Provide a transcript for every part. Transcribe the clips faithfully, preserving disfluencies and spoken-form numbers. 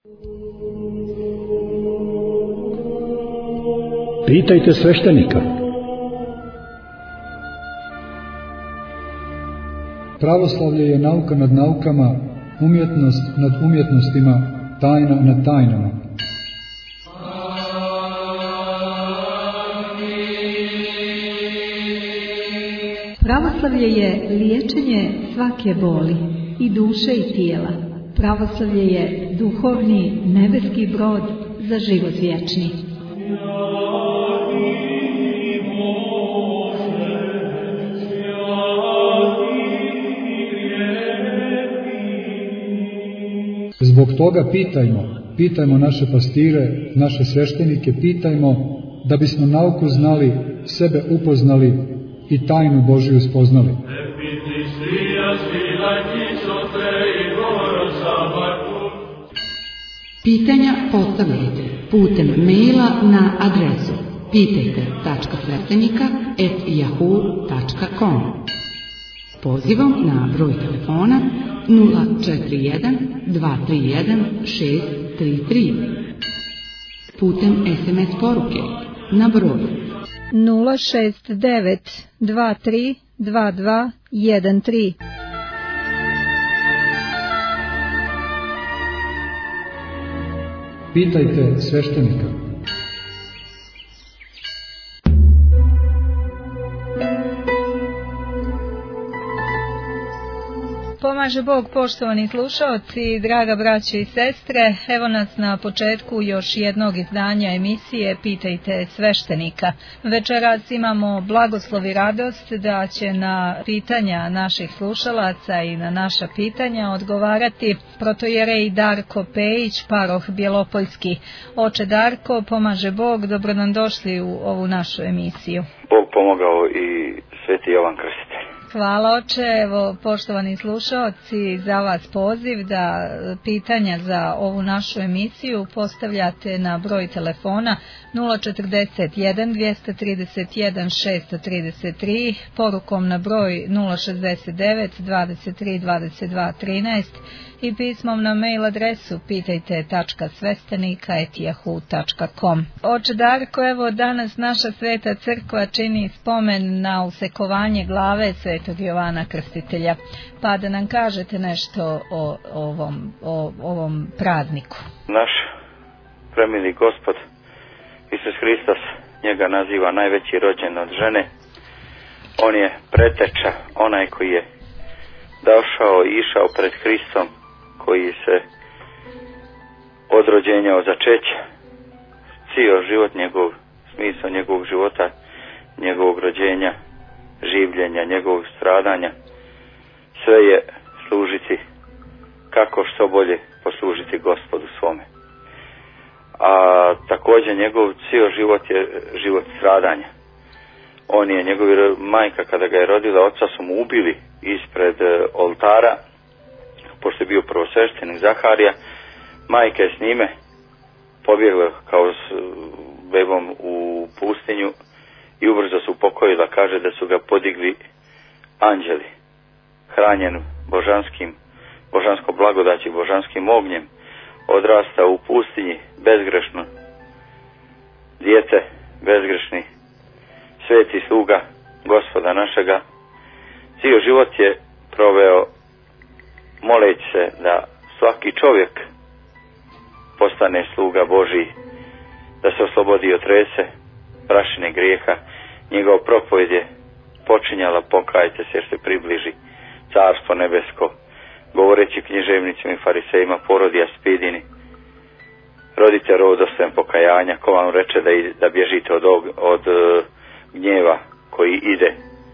Pitajte sveštenika. Pravoslavlje je nauka nad naukama, umjetnost nad umjetnostima, tajna nad tajnama. Pravoslavlje je liječenje svake boli, i duše i tijela. Pravoslavlje je duhovni nebeski brod za život vječni. Zbog toga pitajmo, pitajmo naše pastire, naše sveštenike, pitajmo da bismo nauku znali, sebe upoznali i tajnu Božiju spoznali. Pitanja postavljajte putem maila na adresu pitajte tačka sveštenika at yahoo tačka com. Pozivom na broj telefona nula četiri jedan dva tri jedan šest tri tri. Putem es em es poruke na broj nula šest devet dva tri dva dva jedan tri. Pitajte sveštenika. Pomaže Bog, poštovani slušaoci, draga braće i sestre, evo nas na početku još jednog izdanja emisije Pitajte sveštenika. Večeras imamo blagoslov i radost da će na pitanja naših slušalaca i na naša pitanja odgovarati protojerej Darko Pejić, paroh Bjelopoljski. Oče Darko, pomaže Bog, dobro nam došli u ovu našu emisiju. Bog pomogao i Sveti Jovan Krstitelj. Hvala oče, evo poštovani slušaoci, za vas poziv da pitanja za ovu našu emisiju postavljate na broj telefona nula četrdeset jedan dvjesto trideset jedan šesto trideset tri, porukom na broj nula šezdeset devet dvadeset tri dvadeset dva trinaest i pismom na mail adresu pitajte tačka sveštenika at yahoo tačka com. Oče Darko, evo danas naša Sveta Crkva čini spomen na usekovanje glave Svetog Jovana Krstitelja, pa da nam kažete nešto o ovom, o ovom prazniku. Naš premili Gospod Isus Hristos, njega naziva najveći rođen od žene. On je preteča, onaj koji je došao i išao pred Hristom, koji se od rođenja, od začeća, cijel život njegov, smisao njegovog života, njegovog rođenja, življenja, njegovog stradanja, sve je služiti kako što bolje poslužiti Gospodu svome. A također njegov cijel život je život stradanja. On je, njegovi majka kada ga je rodila, oca su mu ubili ispred oltara, pošto je bio prvosveštenik Zaharija. Majka je s njime pobjegla kao s bebom u pustinju i ubrzo se upokojila. Kaže da su ga podigli anđeli, hranjen božanskim, božanskom blagodaći, božanskim ognjem, odrasta u pustinji bezgrešno dijete, bezgrešni sveti sluga Gospoda našega. Cijel život je proveo moleći se da svaki čovjek postane sluga Božiji, da se oslobodi od trese, prašine grijeha. Njegov propovjed je počinjala pokajte se jer se približi carstvo nebesko, govoreći književnicima i farisejima, porodija spidini, rodite rod dostojan pokajanja, ko vam reče da, da bježite od, od, od gnjeva koji ide.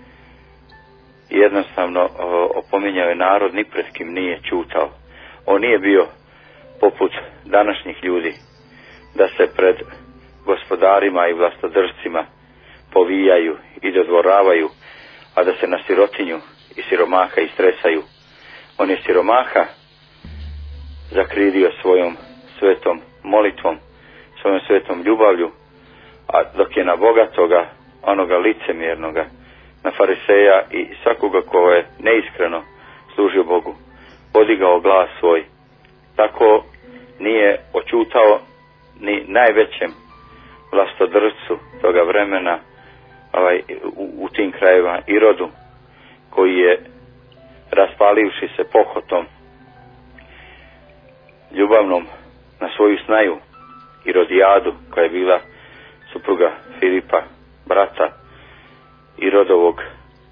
Jednostavno opominjao je narod, ni pred kim nije ćutao. On nije bio poput današnjih ljudi da se pred gospodarima i vlastodržcima povijaju i dodvoravaju, a da se na sirotinju i siromaha istresaju. On je siromaha zakridio svojom svetom molitvom, svojom svetom ljubavlju, a dok je na bogatoga, onoga licemjernoga, na fariseja i svakoga ko je neiskreno služio Bogu, podigao glas svoj. Tako nije čutao ni najvećem vlastodrcu toga vremena, ovaj, u, u tim krajevima, Irodu, koji je, raspalivši se pohotom ljubavnom na svoju snaju, Irodijadu, koja je bila supruga Filipa, brata Irodovog,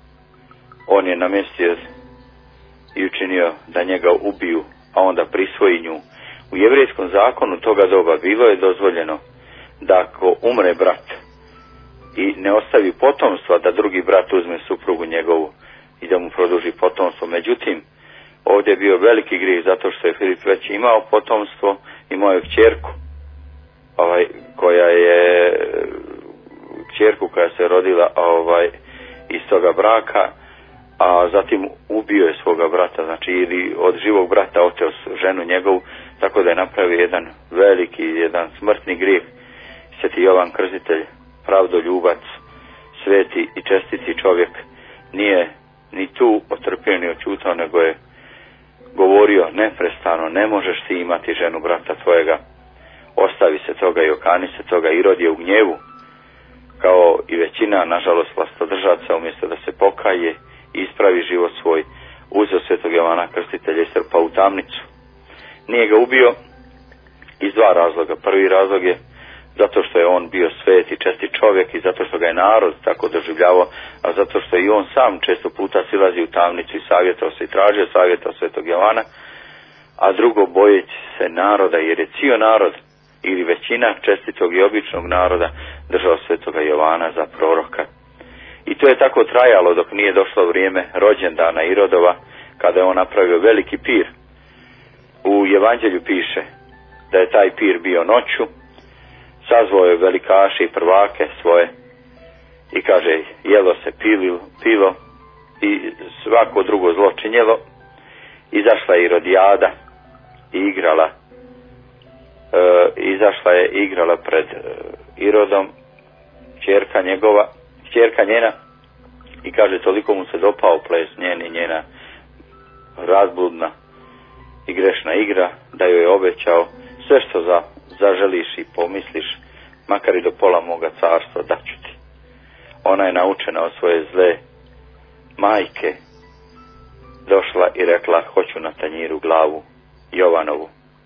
on je namjestio i učinio da njega ubiju, a onda prisvoji nju. U jevrejskom zakonu toga doba bilo je dozvoljeno da ako umre brat i ne ostavi potomstva, da drugi brat uzme suprugu njegovu i da mu produži potomstvo. Međutim, ovdje je bio veliki grijeh zato što je Filip već imao potomstvo, imao je kćerku, ovaj, koja je kćerku koja se rodila ovaj, iz toga braka, a zatim ubio je svoga brata, znači ili od živog brata oteo ženu njegovu, tako da je napravio jedan veliki, jedan smrtni grijeh. Sveti Jovan Krstitelj, pravdoljubac, sveti i čestiti čovjek, nije ni tu otrpio ni očutao, nego je govorio neprestano, ne možeš ti imati ženu brata tvojega, ostavi se toga i okani se toga. Irod je u gnjevu, kao i većina, nažalost, vlastodržaca, umjesto da se pokaje i ispravi život svoj, uzeo svetog Jovana Krstitelja i strpao u tamnicu. Nije ga ubio iz dva razloga. Prvi razlog je zato što je on bio svet i česti čovjek i zato što ga je narod tako doživljavao, a zato što i on sam često puta silazi u tamnicu i savjetao se i tražio savjeta od svetog Jovana, a drugo, bojeći se naroda, jer je cijel narod ili većina čestitog i običnog naroda držao svetoga Jovana za proroka. I to je tako trajalo dok nije došlo vrijeme rođendana Irodova, kada je on napravio veliki pir. U Evanđelju piše da je taj pir bio noću, sazvao je velikaše i prvake svoje i kaže, jelo se pilo, pilo i svako drugo zlo činjelo. Izašla je Irodijada i igrala, e, izašla je i igrala pred e, Irodom, ćerka njegova, ćerka njena, i kaže, toliko mu se dopao ples njen i njena razbludna i grešna igra, da joj je obećao sve što za, zaželiš i pomisliš, makar i do pola moga carstva daću ti. Ona je naučena od svoje zle majke došla i rekla, hoću na tanjiru glavu Jovanovu.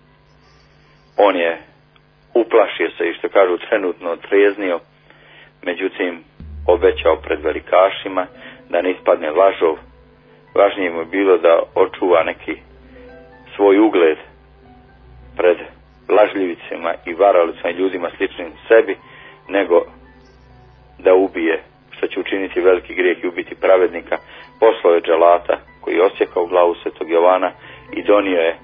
On je uplašio se i, što kažu, trenutno trijeznio, međutim obećao pred velikašima da ne ispadne lažov. Važnije mu je bilo da očuva neki svoj ugled pred lažljivicima i varalicama i ljudima sličnim sebi, nego da ubije, što će učiniti veliki grijeh i ubiti pravednika. Poslao je dželata koji je osjekao glavu svetog Jovana i donio je,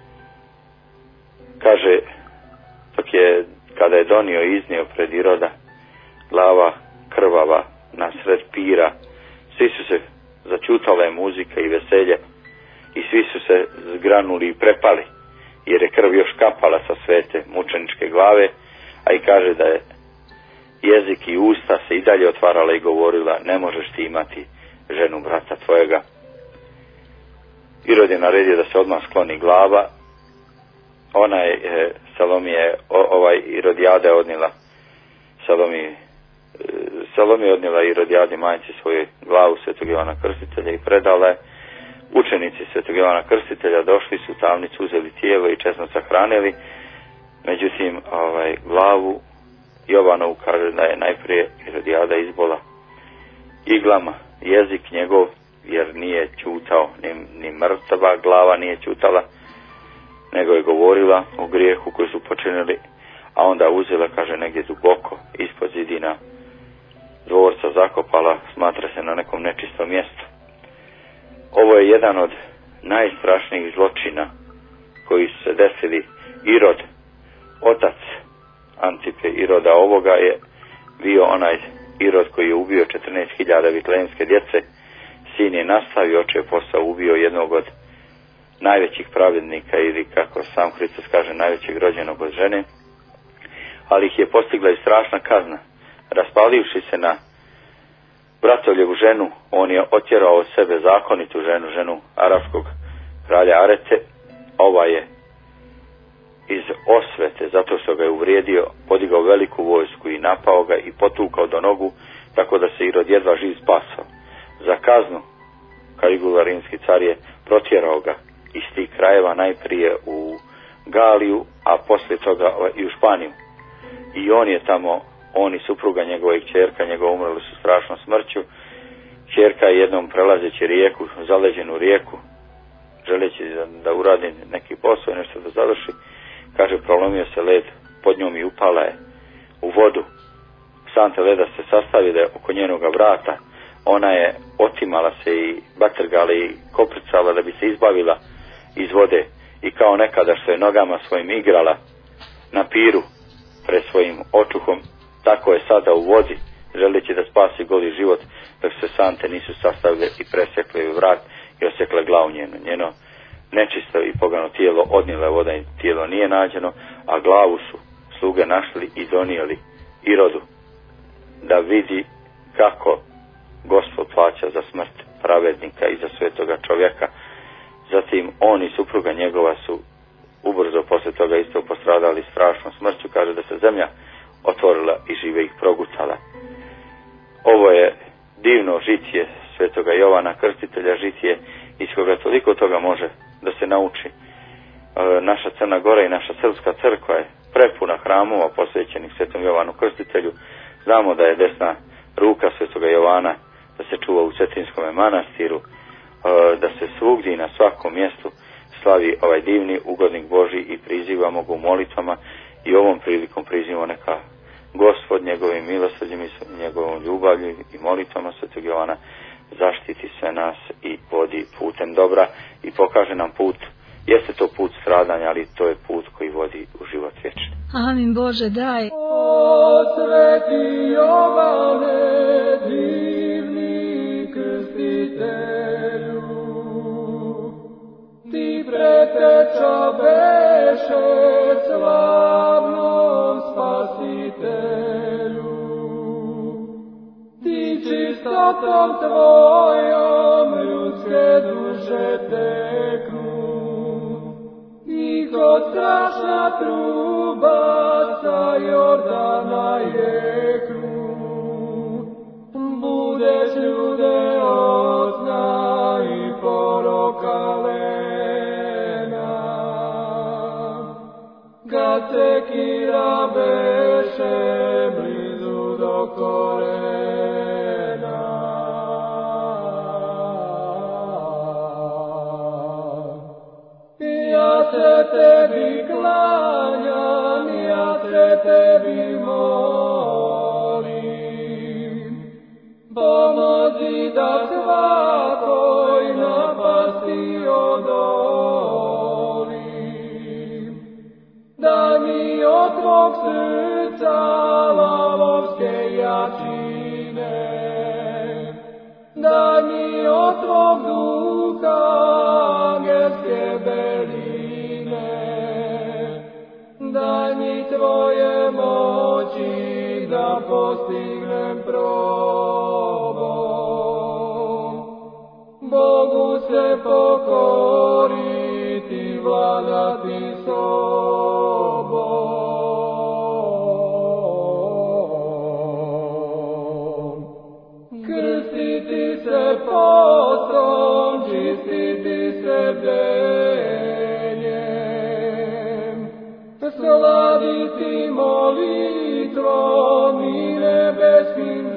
kaže, dok je, kada je donio i iznio pred Iroda, glava krvava na sred pira, svi su se, začutala je muzika i veselje i svi su se zgranuli i prepali, jer je krv još kapala sa svete mučeničke glave, a i kaže da je jezik i usta se i dalje otvarala i govorila, ne možeš ti imati ženu brata tvojega. Irod je naredio da se odmah skloni glava. Ona je, e, Salomije, o, ovaj Irodijada je odnijela Salomije, e, Salomije odnijela Irodijadi majci svoju glavu svetog Jovana Krstitelja i predala je. Učenici svetog Jovana Krstitelja došli su u tamnicu, uzeli tijelo i česno sahranili, međutim ovaj, glavu Jovanovu, kaže da je najprije Irodijada izbola iglama jezik njegov, jer nije ćutao, ni, ni mrtva glava nije ćutala, nego je govorila o grijehu koji su počinili, a onda uzela, kaže, negdje duboko ispod zidina dvorca zakopala, smatra se na nekom nečistom mjestu. Ovo je jedan od najstrašnijih zločina koji su se desili. Irod, otac Antipe Iroda ovoga, je bio onaj Irod koji je ubio četrnaest hiljada vitlejemske djece. Sin je nastavio, oče je posao, ubio jednog od najvećih pravednika, ili kako sam Hristos kaže, najvećeg rođenog od žene, ali ih je postigla i strašna kazna. Raspalivši se na bratoljevu ženu, on je otjerao od sebe zakonitu ženu, ženu arapskog kralja Arete. Ova je iz osvete, zato što ga je uvrijedio, podigao veliku vojsku i napao ga i potukao do nogu, tako da se Irod jedva živ spasao. Za kaznu Kaligula rimski car je protjerao ga iz tih krajeva, najprije u Galiju, a poslije toga i u Španiju. I on je tamo, on i supruga njegova i kćerka njegova umrli su strašnom smrću. Kćerka je jednom prelazeći rijeku, zaleđenu rijeku, želeći da, da uradi neki posao i nešto da završi, kaže, prolomio se led pod njom i upala je u vodu. Sante leda se sastavi da je oko njenoga vrata. Ona je otimala se i batrgala i kopricala da bi se izbavila iz vode. I kao nekada što je nogama svojim igrala na piru pred svojim očuhom, tako je sada u vodi, želeći da spasi goli život, dok se sante nisu sastavile i presekle vrat i osekle glavu njenu. Njeno nečisto i pogano tijelo odnijela voda i tijelo nije nađeno, a glavu su sluge našli i donijeli Irodu, da vidi kako Gospod plaća za smrt pravednika i za svetoga čovjeka. Zatim on i supruga njegova su ubrzo posle toga isto postradali strašnom smrću, kaže da se zemlja otvorila i žive ih progutala. Ovo je divno žitije svetoga Jovana Krstitelja, žitije iz koga toliko toga može da se nauči. E, naša Crna Gora i naša srpska crkva je prepuna hramova posvećenih svetom Jovanu Krstitelju. Znamo da je desna ruka svetoga Jovana, da se čuva u Cetinskome manastiru, da se svugdje i na svakom mjestu slavi ovaj divni ugodnik Božji i prizivamo ga u molitvama i ovom prilikom prizivamo neka Gospod njegovim milosrđem i njegovom ljubavlju i molitvama svetog Jovana zaštiti sve nas i vodi putem dobra i pokaže nam put. Jeste to put stradanja, ali to je put koji vodi u život vječni. Amin Bože, daj. O sveti Jovane, divni krstitelju, ti preteča beše slavnom spasitelju, ti čistotom tvojom ljudske duše teknu, i kod strašna truba sa Jordana jeknu, budeš ljude osna i poroka lena, kad se kira beše blizu do korena. Ja se tebi klanjam, ja se tebi molim, pomozi da svakoj napasti odolim, da mi od tvog srca lavovske jačine, da mi od tvog duha angelske beline, daj mi tvoje moći da postignem probom, Bogu se pokoriti, vladati sobom, krstiti se postom, čistiti se bdenjem, slaviti molitvom i nebeskim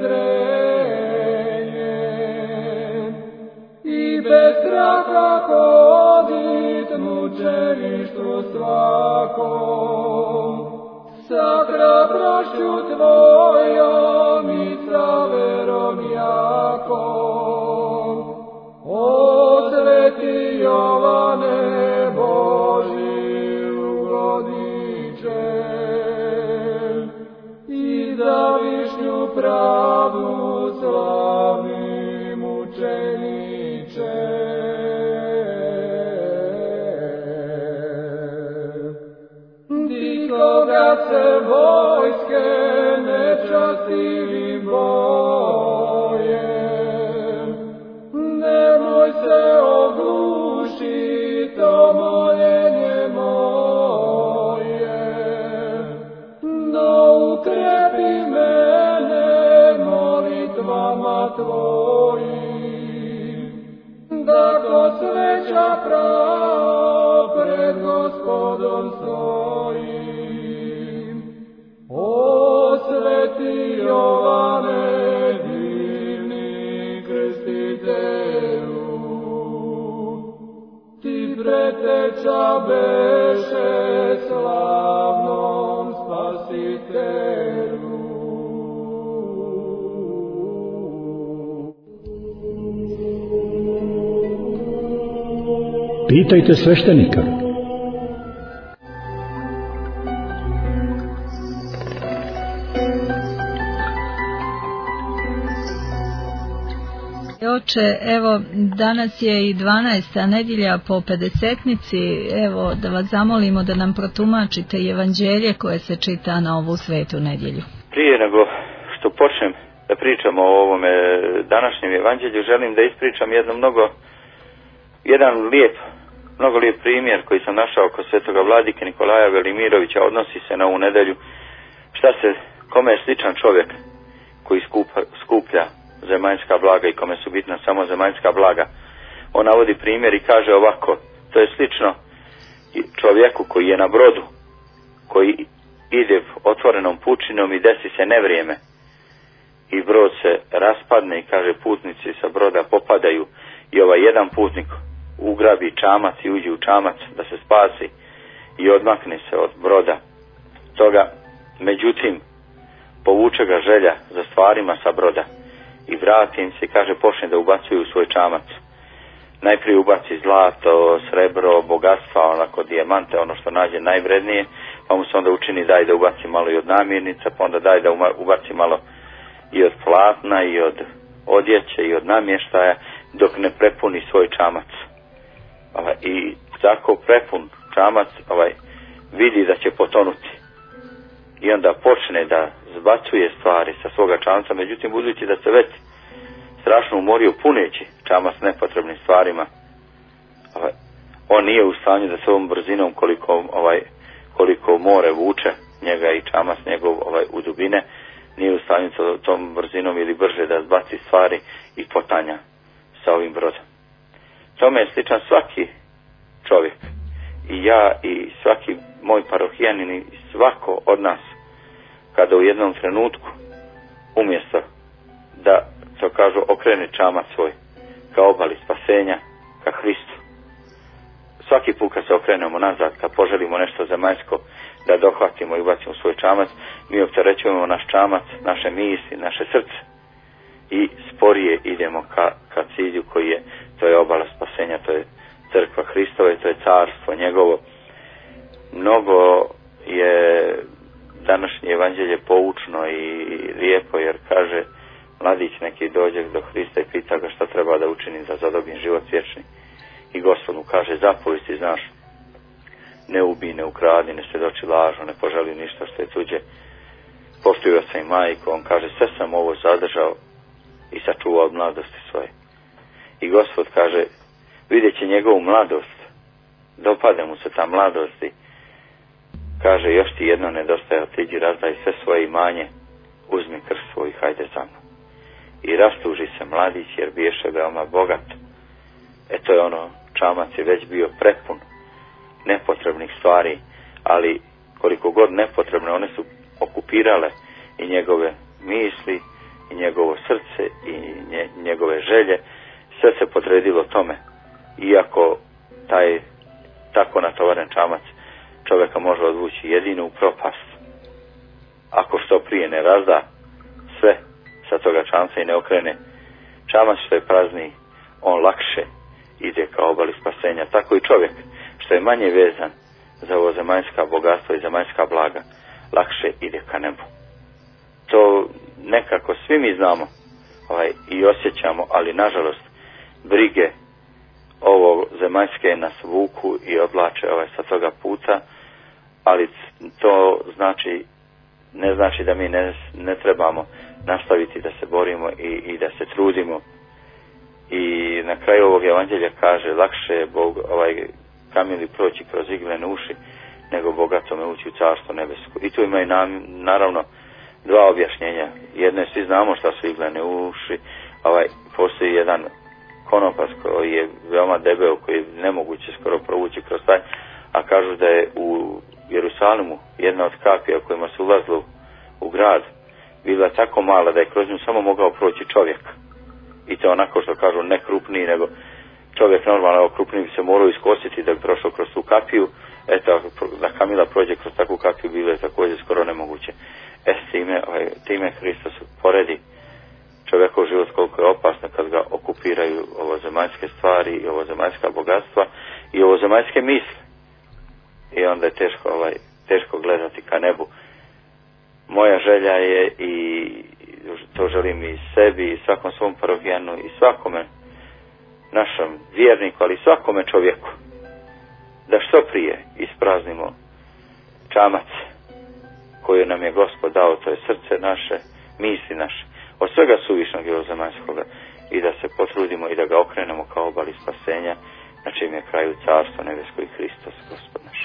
zrenjem, i bez straha hodit mučeništvu svakom, sa hrabrošću tvojom i sa verom jakom. O sveti Jovane Božji ugodniče, i za višnju pravdu slavni mučeniče. Di koga se vojske nečastivim bojem, nemoj se oglušit o moljenje moje, Pitajte sveštenika. Oče, evo danas je i dvanaesta nedjelja po pedesetnici, evo da vas zamolimo da nam protumačite evanđelje koje se čita na ovu svetu nedjelju. Prije nego što počnem da pričamo o ovome današnjem evanđelju, želim da ispričam jedno mnogo, jedan lijep, mnogo lijep primjer koji sam našao kod svetoga vladike Nikolaja Velimirovića, odnosi se na ovu nedjelju. Šta se, kome je sličan čovjek koji skupa, skuplja zemaljska blaga i kome su bitna samo zemaljska blaga. On navodi primjer i kaže ovako: to je slično čovjeku koji je na brodu, koji ide otvorenom pučinom i desi se nevrijeme i brod se raspadne i kaže putnici sa broda popadaju i ovaj jedan putnik ugrabi čamac i uđe u čamac da se spasi i odmakne se od broda toga. Međutim, povuče ga želja za stvarima sa broda i vrati im se i kaže počne da ubacuju u svoj čamac. Najprije ubaci zlato, srebro, bogatstva, onako dijamante, ono što nađe najvrednije, pa mu se onda učini daj da ubaci malo i od namirnica, pa onda daj da ubaci malo i od platna i od odjeće i od namještaja, dok ne prepuni svoj čamac. Ovaj, i tako prepun čamac ovaj, vidi da će potonuti. I onda počne da zbacuje stvari sa svoga čamca, međutim budući da se već strašno umorio puneći čamac nepotrebnim stvarima, ovaj, on nije u stanju da s ovom brzinom koliko, ovaj, koliko more vuče njega i čamac njegov ovaj, u dubine, nije u stanju to, tom brzinom ili brže da zbaci stvari i potanja sa ovim brodom. Tome je sličan svaki čovjek, i ja i svaki moj parohijanin i svako od nas, kada u jednom trenutku umjesto da, to kažu, okrene čamac svoj ka obali spasenja, ka Hristu, svaki put kad se okrenemo nazad, kad poželimo nešto zemaljsko da dohvatimo i ubacimo svoj čamac, mi opterećujemo naš čamac, naše misli, naše srce i sporije idemo ka, ka cilju koji je, to je obala spasenja, to je crkva Hristova, to je carstvo njegovo. Mnogo je današnje evanđelje poučno i lijepo, jer kaže mladić neki dođe do Hrista i pita ga šta treba da učini da zadobim život vječni. I Gospod mu kaže zapovesti znaš, ne ubij, ne ukradi, ne svjedoči lažno, ne poželi ništa što je tuđe, poštuj oca i majku. On kaže sve sam ovo zadržao i sačuvao od mladosti svoje. I Gospod kaže vidjet će njegovu mladost, dopade mu se ta mladost i kaže još ti jedno nedostaje, otiđi razdaj sve svoje imanje, uzmi krst svoj i hajde za mnom. I rastuži se mladić jer biješe veoma bogat. E to je ono, čamac je već bio prepun nepotrebnih stvari, ali koliko god nepotrebne, one su okupirale i njegove misli i njegovo srce i nje, njegove želje, sve se podredilo tome. Iako taj tako natovaren čamac čovjeka može odvući jedino u propast, ako što prije ne razda sve sa toga čamca i ne okrene čamac što je prazniji, on lakše ide ka obali spasenja. Tako i čovjek što je manje vezan za ovo zemaljska bogatstva i zemaljska blaga, lakše ide ka nebu. To nekako svi mi znamo ovaj, i osjećamo, ali nažalost brige ovo zemaljske nas vuku i odlače ovaj, sa toga puta, ali to znači, ne znači da mi ne, ne trebamo nastaviti da se borimo i, i da se trudimo. I na kraju ovog evanđelja kaže lakše je Bog, ovaj, kamili proći kroz iglene uši nego bogatome ući u carstvo nebesko. I tu ima i nam, naravno dva objašnjenja. Jedno je, svi znamo šta su iglene uši, ovaj, postoji jedan konopac koji je veoma debeo, koji je nemoguće skoro provući kroz taj, a kažu da je u Jerusalimu jedna od kapija kojima se ulazilo u grad bila tako mala da je kroz nju samo mogao proći čovjek. I to onako što kažu ne krupniji, nego čovjek normalno krupniji bi se morao iskositi da bi prošao kroz tu kapiju. Eto, da Kamila prođe kroz takvu kapiju bilo je također skoro nemoguće. E, s time, ovaj, time Hristos poredi čovjekov život koliko je opasno kad ga okupiraju ovo zemaljske stvari i ovo zemaljska bogatstva i ovozemaljske misli. I onda je teško, ovaj, teško gledati ka nebu. Moja želja je, i to želim i sebi i svakom svom parokijanu i svakome našem vjerniku, ali i svakome čovjeku, da što prije ispraznimo čamac koju nam je Gospod dao, to je srce naše, misli naše, od svega suvišnog i ovozemaljskoga, i da se potrudimo i da ga okrenemo kao obali spasenja, na čim je kraju carstvo nebesko i Hristos Gospod naš.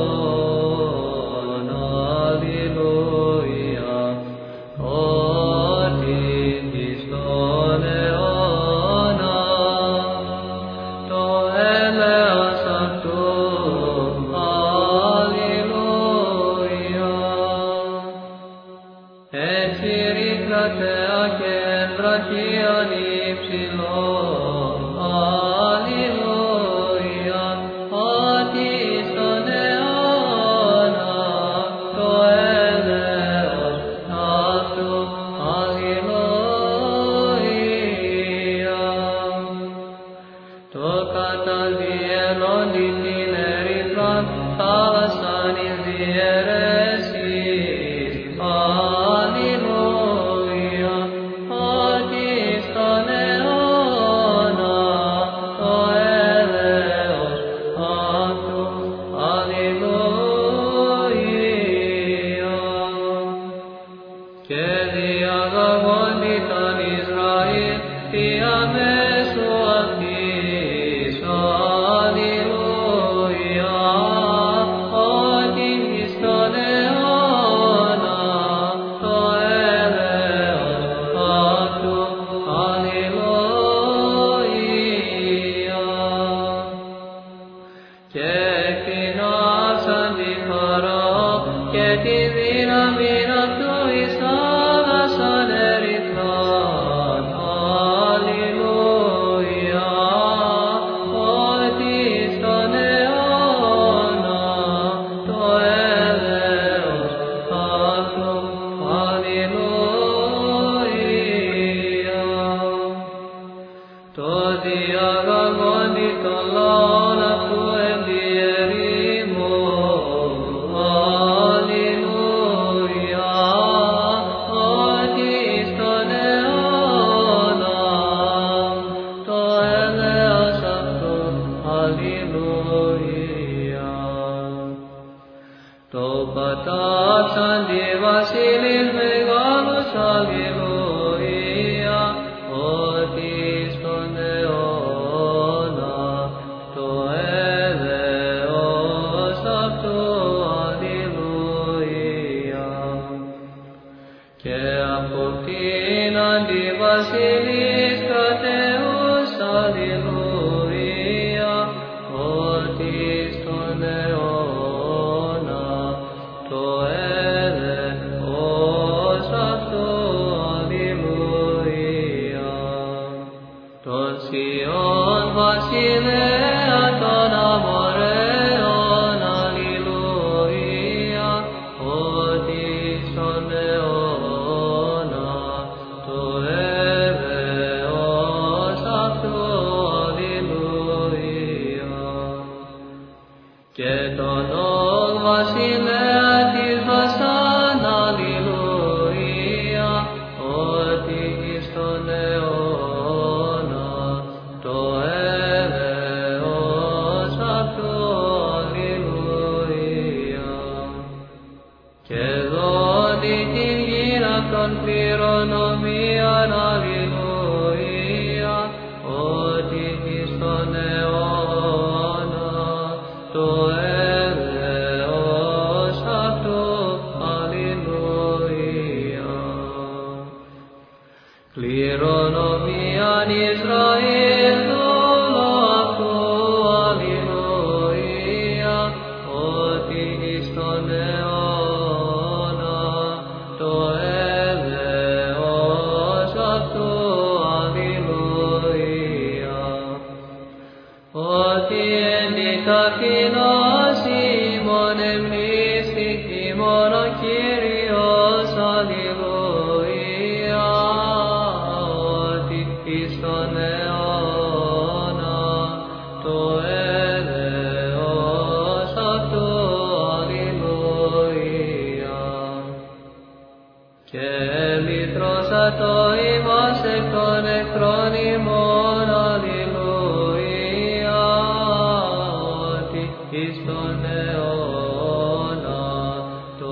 Oh Έτσι ρίκρατε ακέντρα κι ανύψηλον. Αλληλούια, ότι στον αιώνα το έλεος αυτού. Αλληλούια. Το καταδιέλον την ερυθράν θάλασσαν εις διαιρέσεις. Αλληλούια, ότι στον αιώνα το έλεος αυτού. Αλληλούια. Και διαγαγόντι τον Ισραήλ διαμέσου αυτής. Αλληλούια, ότι στον αιώνα το έλεος αυτού. Αλληλούια. Και εκτινάσαν τη Φαραώ και τη δύναμη αυτού εις θάλασσαν ερυθράν. Αλληλούια, ότι στον αιώνα το έλεος αυτού. Αλληλούια. Το διαγαγόντι των λαών αυτού εν τη ερήμου. Αλληλούια, ότι στον αιώνα το έλεος αυτού. Αλληλούια. Το πατάξαν τη βασίλης μεγάλους. Αλληλούια, ότι στον αιώνα το έλεος αυτού. Αλληλούια. Και αποκτήναν τη βασίλης κρατεούς. Αλληλούια, ότι στον αιώνα το έλεος αυτού. Αλληλούια. Τον Σιών βασιλέα των Αμοραίων. Αλληλούια, ότι στον αιώνα το έλεος αυτού. Αλληλούια. Και τον Ог βασιλέα της Βασάν. Αλληλούια, ότι στον αιώνα το έλεος αυτού. Αλληλούια. Και δόντι την γην αυτών κληρονομίαν. Αλληλούια, ότι στον αιώνα το έλεος αυτού. Αλληλούια. Κληρονομίαν Ισραήλ δούλο αυτού. Αλληλούια, ότι στον αιώνα το έλεος αυτού. Αλληλούια. Ότι εν τη ταπεινώς ημών εμνήστηκε ημών ο Κύριος. Αλληλούια, ότι εις τον αιώνα το έλεος αυτού. Αλληλούια. Και λυτρώσατο ημάς εκ των εχθρών ημών. Αλληλούια, ότι εις τον αιώνα το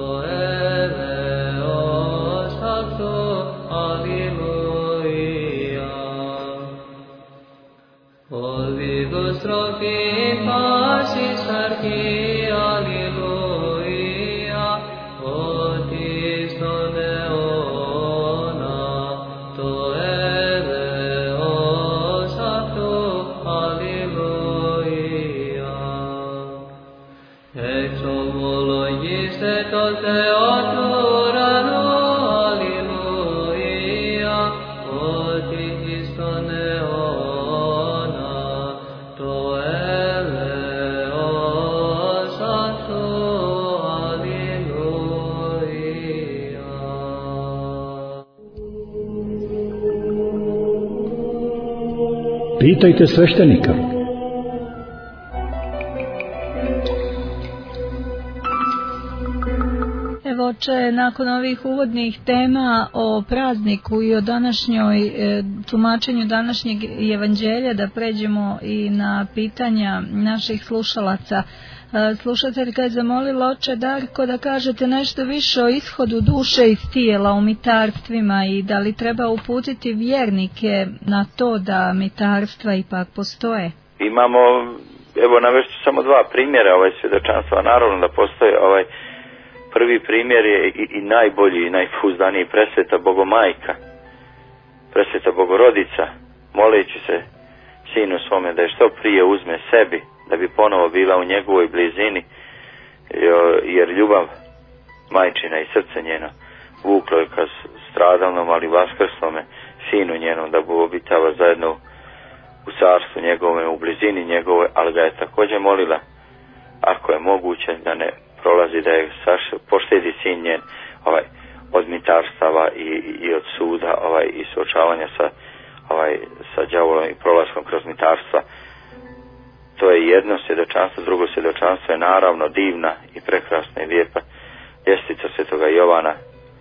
έλεος αυτού. Αλληλούια. Οδηγούς τροφή πάσης αρχή. Αλληλούια, ότι στον αιώνα το έλεος Pitajte sveštenika. Evo, oče, nakon ovih uvodnih tema o prazniku i o današnjoj e, tumačenju današnjeg evanđelja, da pređemo i na pitanja naših slušalaca. E, slušateljka je zamolila oče Darko da kažete nešto više o ishodu duše iz tijela u mitarstvima i da li treba uputiti vjernike na to da mitarstva ipak postoje. Imamo, evo navešću samo dva primjera ovaj svjedočanstva, naravno da postoje ovaj. Prvi primjer je i, i najbolji i najpouzdaniji presveta Bogomajka, presveta Bogorodica, moleći se sinu svome da je što prije uzme sebi, da bi ponovo bila u njegovoj blizini, jer ljubav majčina i srce njeno vuklo je ka stradalnom, ali vaskrslome sinu njenom, da bu obitava zajedno u carstvu njegove, u blizini njegove, ali ga je također molila, ako je moguće, da ne prolazi, da je saš, poštedi sin njen ovaj, od mitarstava i, i od suda ovaj, i suočavanja sa, ovaj, sa đavolom i prolaskom kroz mitarstva. To je jedno svjedočanstvo. Drugo svjedočanstvo je naravno divna i prekrasna i lijepa ljestvica svetoga Jovana,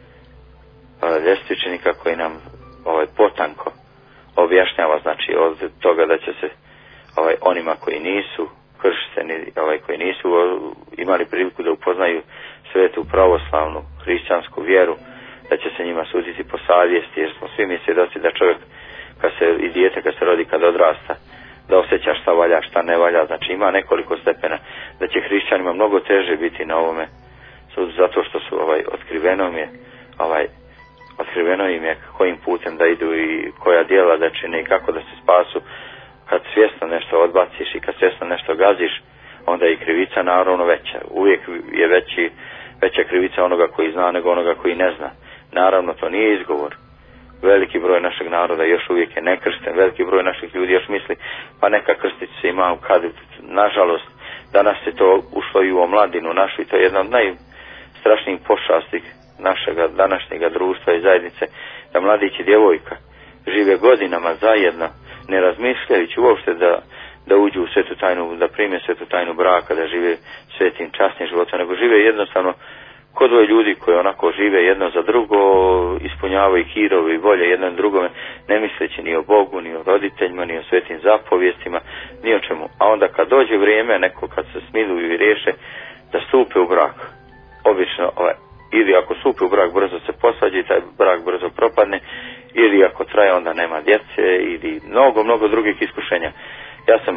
ljestvičenika, koji nam ovaj, potanko objašnjava, znači od toga da će se ovaj, onima koji nisu kršteni, ovaj, koji nisu imali priliku da upoznaju svetu pravoslavnu hrišćansku vjeru, da će se njima suditi po savjesti, jer smo svi mi svjedoci da čovjek kad se, i dijete kad se rodi, kad odrasta, da osjeća šta valja, šta ne valja, znači ima nekoliko stepena, da će hrišćanima mnogo teže biti na ovome sudu, zato što su ovaj, otkriveno im je ovaj, otkriveno im je kojim putem da idu i koja djela da čine i kako da se spasu. Kad svjesno nešto odbaciš i kad svjesno nešto gaziš, onda je i krivica naravno veća. Uvijek je veći, veća krivica onoga koji zna nego onoga koji ne zna. Naravno, to nije izgovor. Veliki broj našeg naroda još uvijek je nekršten, veliki broj naših ljudi još misli, pa neka krstić se ima kad, nažalost, danas je to ušlo i u omladinu našu i to je jedna od najstrašnijih pošasti našega današnjega društva i zajednice, da mladić i djevojka žive godinama zajedno, ne razmišljajući uopšte da, da uđu u svetu tajnu, da prime svetu tajnu braka, da žive svetim časnim životom, nego žive jednostavno kod dvoje ljudi koji onako žive jedno za drugo, ispunjavaju hirove i volje jedno drugome, ne misleći ni o Bogu, ni o roditeljima, ni o svetim zapovjestima, ni o čemu. A onda kad dođe vrijeme, neko kad se smiluju i riješe da stupe u brak, obično ovaj, ili ako stupe u brak brzo se posvađa i taj brak brzo propadne, ili ako traje onda nema djece, ili mnogo, mnogo drugih iskušenja. Ja sam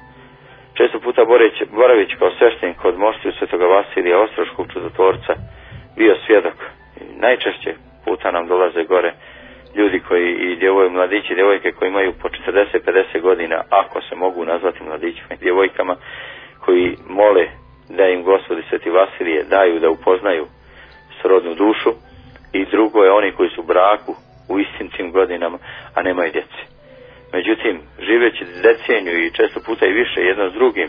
često puta boravić kao sveštenik kod moštiju svetoga Vasilija Ostroškog čudotvorca bio svjedok. I najčešće puta nam dolaze gore ljudi koji i djevoj, mladići i djevojke koji imaju po četrdeset do pedeset godina, ako se mogu nazvati mladićima i djevojkama, koji mole da im Gospodi sveti Vasilije daju da upoznaju srodnu dušu, i drugo je oni koji su u braku u istim tim godinama, a nemaju djece. Međutim, živeći deceniju i često puta i više jedno s drugim,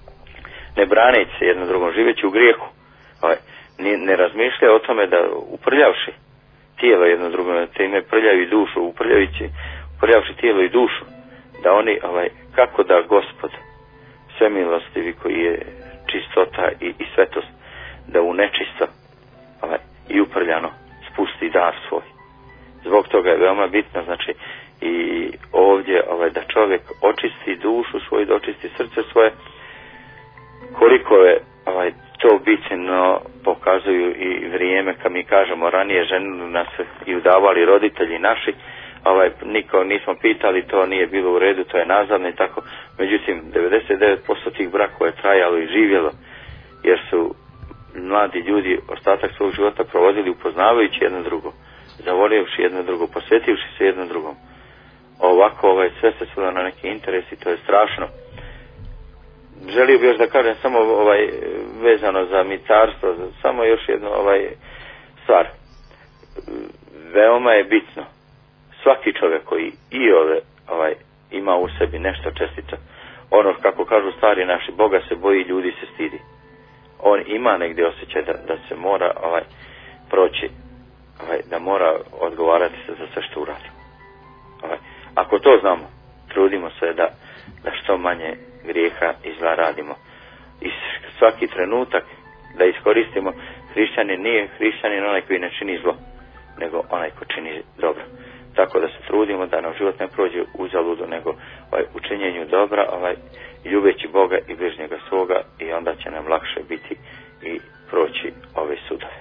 ne braneći se jedno drugom, živeći u grijehu, ovaj, ne, ne razmišljaju o tome da uprljavši tijelo jedno drugom, time prljaju i dušu, uprljajući, uprljavši tijelo i dušu, da oni, ovaj, kako da Gospod svemilostivi koji je čistota i, i svetost, da u nečisto ovaj, i uprljano spusti dar svoj. Zbog toga je veoma bitno, znači, i ovdje ovaj, da čovjek očisti dušu svoju, da očisti srce svoje. Koliko je ovaj, to bitno pokazuju i vrijeme kad mi kažemo ranije ženili nas i udavali roditelji naši, ovaj, niko nismo pitali, to nije bilo u redu, to je nazadno i tako. Međutim, devedeset devet posto tih brakova je trajalo i živjelo, jer su mladi ljudi ostatak svog života provodili upoznavajući jedno drugo, zavoljevši jedno drugo, posvetivši se jedno drugom. Ovako ovaj, sve se svelo na neki interes i to je strašno. Želio bih još da kažem samo ovaj, vezano za mitarstvo, samo još jedno ovaj, stvar. Veoma je bitno, svaki čovjek koji i ove ovaj, ima u sebi nešto čestito, ono kako kažu stari naši, Boga se boji, ljudi se stidi. On ima negdje osjećaj da, da se mora ovaj, proći, ovaj, da mora odgovarati se za sve što uradi. Ovaj. Ako to znamo, trudimo se da, da što manje grijeha i zla radimo. I svaki trenutak da iskoristimo, hrišćanin nije hrišćanin onaj koji ne čini zlo, nego onaj ko čini dobro. Tako da se trudimo da nam život ne prođe uzaludu, nego ovaj, u činjenju dobra, ovaj, ljubeći Boga i bližnjega svoga, i onda će nam lakše biti i proći ove sudove.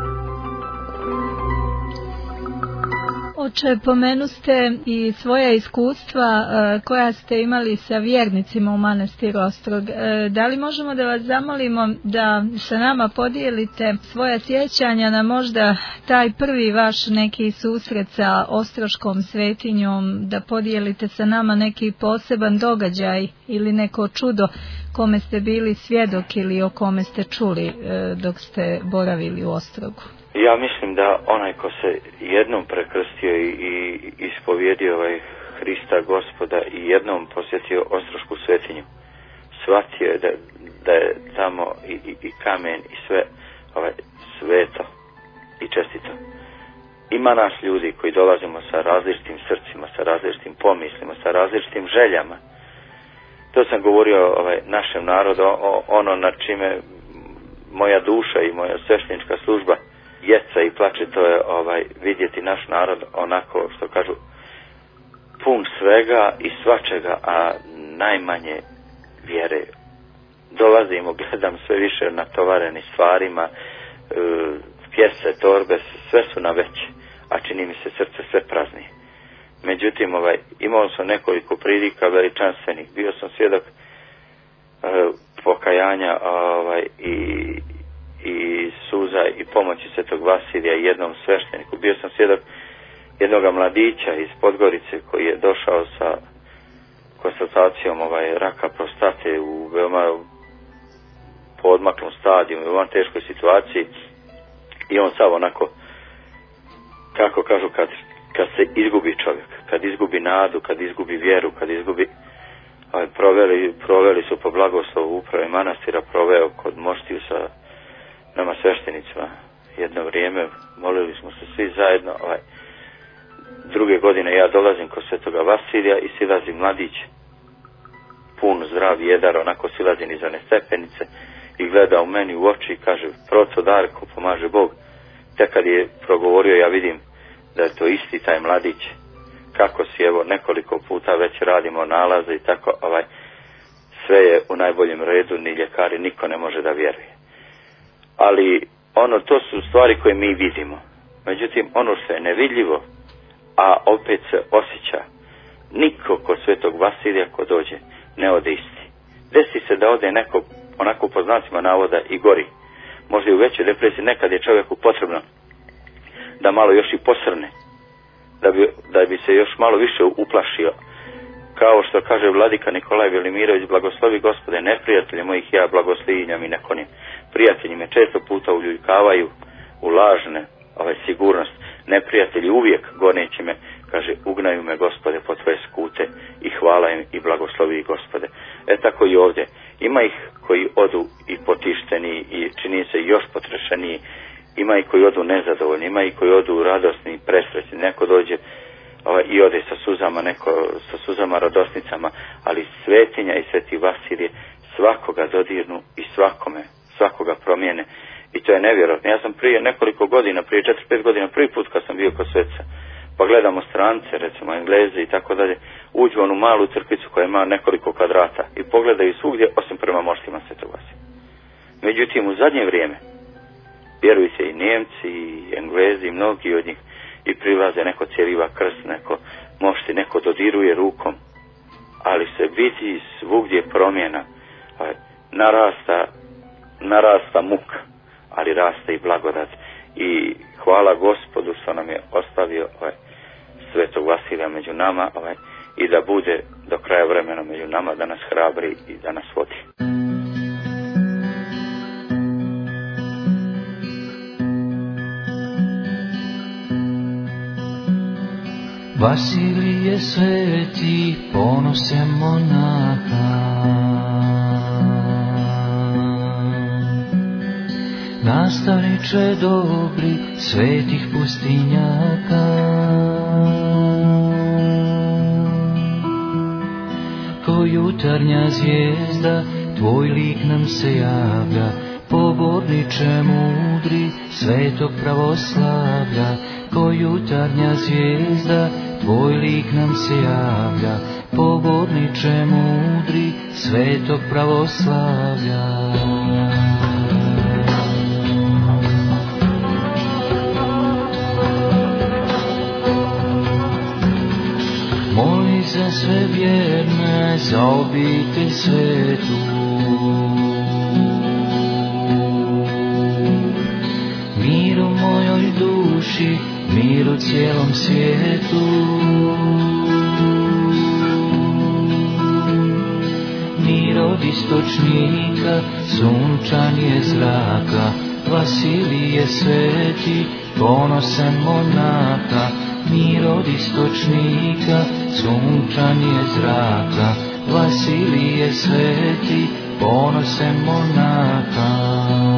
Oče, pomenuste i svoja iskustva e, koja ste imali sa vjernicima u manastiru Ostrog. E, da li možemo da vas zamolimo da sa nama podijelite svoja sjećanja na možda taj prvi vaš neki susret sa ostroškom svetinjom, da podijelite sa nama neki poseban događaj ili neko čudo kome ste bili svjedok ili o kome ste čuli e, dok ste boravili u Ostrogu? Ja mislim da onaj ko se jednom prekrstio i, i ispovjedio ovaj Hrista Gospoda i jednom posjetio Ostrošku svetinju, shvatio je da, da je tamo i, i, i kamen i sve ovaj, sveto i čestito. Ima nas ljudi koji dolazimo sa različitim srcima, sa različitim pomislima, sa različitim željama. To sam govorio ovaj, našem narodu, o, ono na čime moja duša i moja sveštenička služba jeca i plače, to je ovaj, vidjeti naš narod onako, što kažu, pun svega i svačega, a najmanje vjere. Dolazimo, gledam sve više natovareni stvarima, e, kese, torbe, sve su na veće, a čini mi se srce sve praznije. Međutim, ovaj, imao sam nekoliko prilika veličanstvenih, bio sam svjedok e, pokajanja ovaj, i i suza i pomoći Svetog Vasilija jednom svešteniku. Bio sam svjedok jednog mladića iz Podgorice koji je došao sa konstatacijom ovaj, raka prostate u veoma podmaklom stadiju, u veoma teškoj situaciji, i on sav onako, kako kažu, kad, kad se izgubi čovjek, kad izgubi nadu, kad izgubi vjeru, kad izgubi ovaj, proveli, proveli su po blagoslovu uprave manastira, proveo kod moštiju sa nama sveštenicima jedno vrijeme, molili smo se svi zajedno. Ovaj, druge godine ja dolazim kod Svetoga Vasilija i silazi mladić, pun zdrav, jedar, onako silazi niz one stepenice i gleda u meni u oči i kaže: proto Darko, pomaže Bog. Tek kad je progovorio, ja vidim da je to isti taj mladić. Kako si, evo, nekoliko puta već radimo nalaze i tako, ovaj, sve je u najboljem redu, ni ljekari, niko ne može da vjeruje. Ali ono, to su stvari koje mi vidimo. Međutim, ono što je nevidljivo, a opet se osjeća, niko kod Svetog Vasilija ko dođe ne ode isti. Desi se da ode neko, onako po znacima navoda, i gori. Možda i u većoj depresiji. Nekad je čovjeku potrebno da malo još i posrne, da bi, da bi se još malo više uplašio. Kao što kaže vladika Nikolaj Velimirović: blagoslovi Gospode neprijatelje mojih, ja blagoslinjam i ne konim. Prijatelji me često puta uljuljkavaju u lažne ovaj, sigurnost. Neprijatelji uvijek goneći me, kaže, ugnaju me Gospode po tvoje skute i hvala im i blagoslovi Gospode. E tako i ovdje. Ima ih koji odu i potišteni i čini se još potrešeniji. Ima ih koji odu nezadovoljni, ima ih koji odu radosni i presrećni. Neko dođe ovaj, i ode sa suzama, neko sa suzama radosnicama, ali svetinja i Sveti Vasilije svakoga dodirnu i svakome, svakoga promijene. I to je nevjerojatno. Ja sam prije nekoliko godina, prije četiri pet godina, prvi put kad sam bio kod sveca, pa gledamo strance, recimo Engleze i tako dalje, uđu u onu malu crkvicu koja ima nekoliko kvadrata i pogledaju svugdje osim prema moštima Svetog Vasilija. Međutim, u zadnje vrijeme, vjerujte, i Njemci, i Englezi, i mnogi od njih, i prilaze, neko cjeriva krst, neko mošti, neko dodiruje rukom, ali se vidi svugdje promjena, narasta, narasta muka, ali raste i blagodat. I hvala Gospodu što nam je ostavio ovaj, Svetog Vasilija među nama, ovaj, i da bude do kraja vremena među nama, da nas hrabri i da nas vodi. Vasilije sveti, ponose monaha, nastavniče dobri svetih pustinjaka. jutarnja zvijezda, tvoj lik nam se javlja, poborniče mudri, svetog pravoslavlja. Ko jutarnja zvijezda, tvoj lik nam se javlja, poborniče mudri, svetog pravoslavlja. Moli za sve vjerne, za obitelj svetu. Mir u mojoj duši, mir u cijelom svijetu. Mir od istočnika, sunčanje zraka, Vasilije sveti, ponosan monaha. Mir od istočnika, sunčanje zraka, Vasilije sveti, ponosan monaha.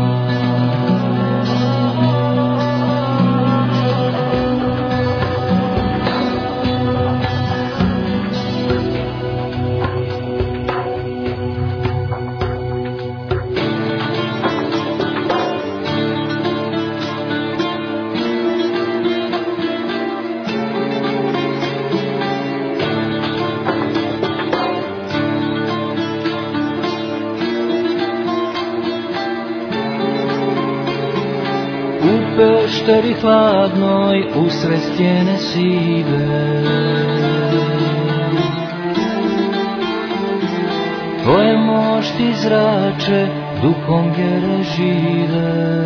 Pešteri hladnoj, usred stjene sive, tvoje mošti zrače, duhom vjere žive.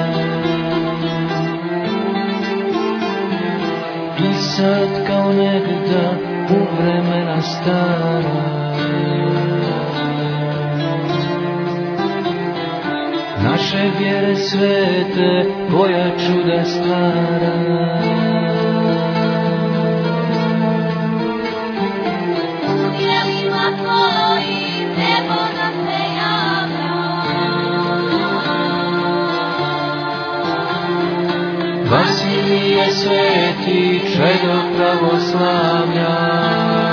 I sad kao negda u vremena stara, naše vjere svete, koja čuda stvara. U djelima tvojim nebo nam se javlja, Vasilije sveti, čedo pravoslavlja.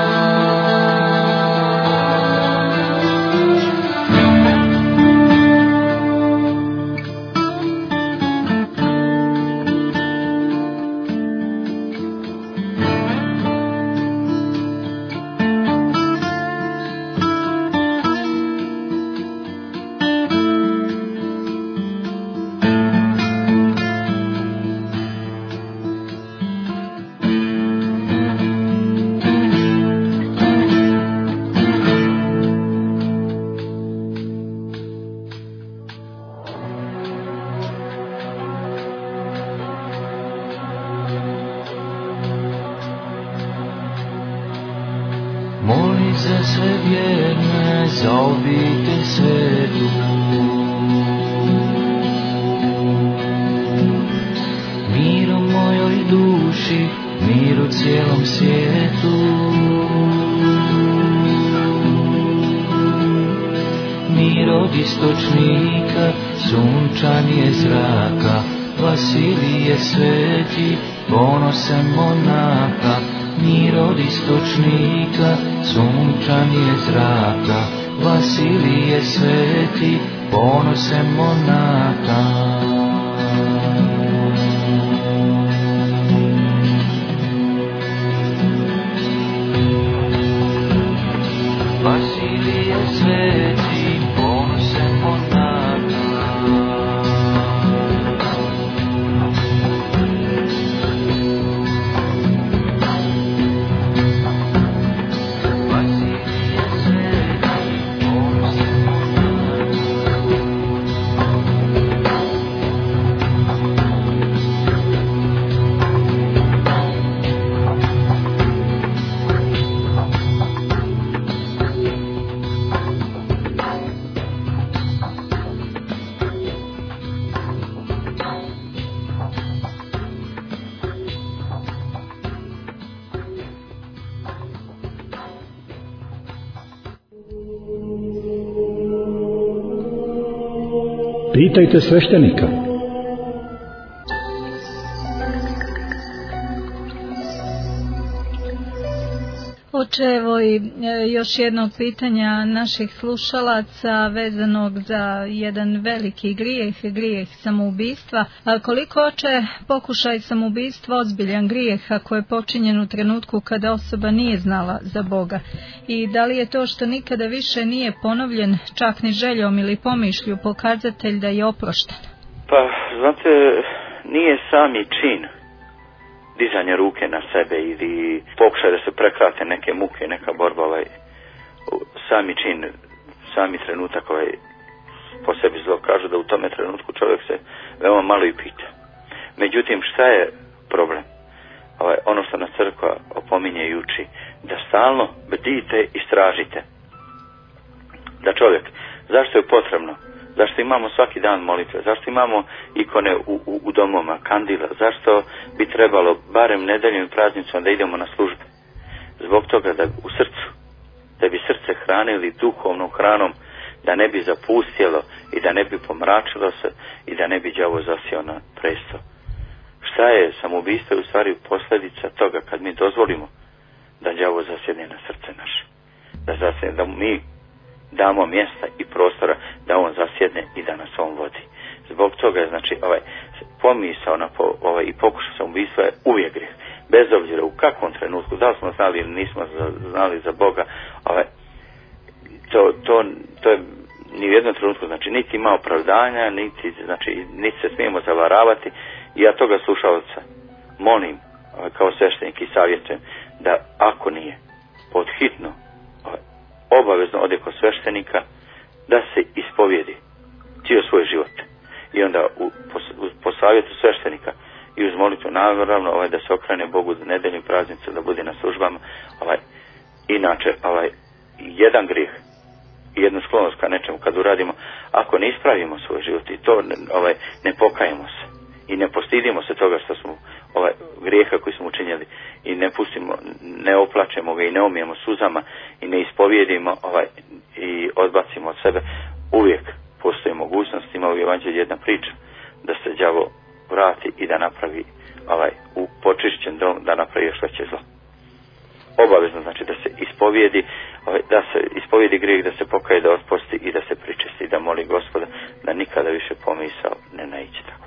Moli za sve vjerne, za obitelj svetu. Mir u mojoj duši, mir u cijelom svijetu. Mir od istočnika, sunčanje zraka, Vasilije sveti, ponosan monaha. Mir od istočnika, sunčanje zraka, Vasilije sveti, ponosan monaha. Vasilije sveti, ponosan monaha. Pitajte sveštenika. Oče, evo i još jednog pitanja naših slušalaca vezanog za jedan veliki grijeh, grijeh samoubistva. A koliko, oče, pokušaj samoubistva ozbiljan grijeh ako je počinjen u trenutku kada osoba nije znala za Boga? I da li je to što nikada više nije ponovljen, čak ni željom ili pomišlju, pokazatelj da je oprošten? Pa, znate, nije sami čin dizanje ruke na sebe ili pokušaj da se prekrate neke muke, neka borba, ovaj, sami čin, sami trenutak ovaj, po sebi zlo, kažu da u tome trenutku čovjek se veoma malo i pita. Međutim, šta je problem? Ovaj, ono što nas crkva opominje i uči, da stalno bdite i istražite. Da čovjek, zašto je potrebno? Zašto imamo svaki dan molitve? Zašto imamo ikone u, u, u domovima, kandila? Zašto bi trebalo barem nedeljom i praznicom da idemo na službe? Zbog toga da u srcu, da bi srce hranili duhovnom hranom, da ne bi zapustjelo i da ne bi pomračilo se i da ne bi đavo zasio na presto. Šta je samoubistvo? Je u stvari posljedica toga kad mi dozvolimo da đavo zasjedne na srce naše. Da zasjedne, da mi damo mjesta i prostora da on zasjedne i da nas on vodi. Zbog toga je, znači, ovaj, pomisao na po, ovaj, i pokušaj samoubistva je uvijek grijeh. Bez obzira u kakvom trenutku, da li smo znali ili nismo znali za Boga, ovaj, to, to, to je ni u jednom trenutku, znači, niti ima opravdanja, niti, znači, niti se smijemo zavaravati. I ja toga slušalca molim, ovaj, kao sveštenik i savjetujem, da ako nije pod hitno, ovaj, obavezno ode kod sveštenika da se ispovijedi cijel svoj život i onda u, po, po savjetu sveštenika i uz molitvu naravno ovaj, da se okrene Bogu za nedeljnu praznicu, da bude na službama, ovaj, inače ovaj, jedan grijeh i jednu sklonost ka nečemu kad uradimo, ako ne ispravimo svoj život i to ovaj, ne pokajemo se i ne postidimo se toga što smo ovaj, grijeha koji smo učinjeli i ne pustimo, ne oplačemo ga i ne umijemo suzama i ne ispovijedimo ovaj, i odbacimo od sebe, uvijek postoji mogućnost, ima u Evanđelju jedna priča da se đavo vrati i da napravi ovaj, u počišćen dom, da napravi još veće zlo. Obavezno znači da se ispovijedi, ovaj, da se ispovijedi grijeh, da se pokaje, da otposti i da se pričesti, da moli Gospoda da nikada više pomisao ne naiđe tako.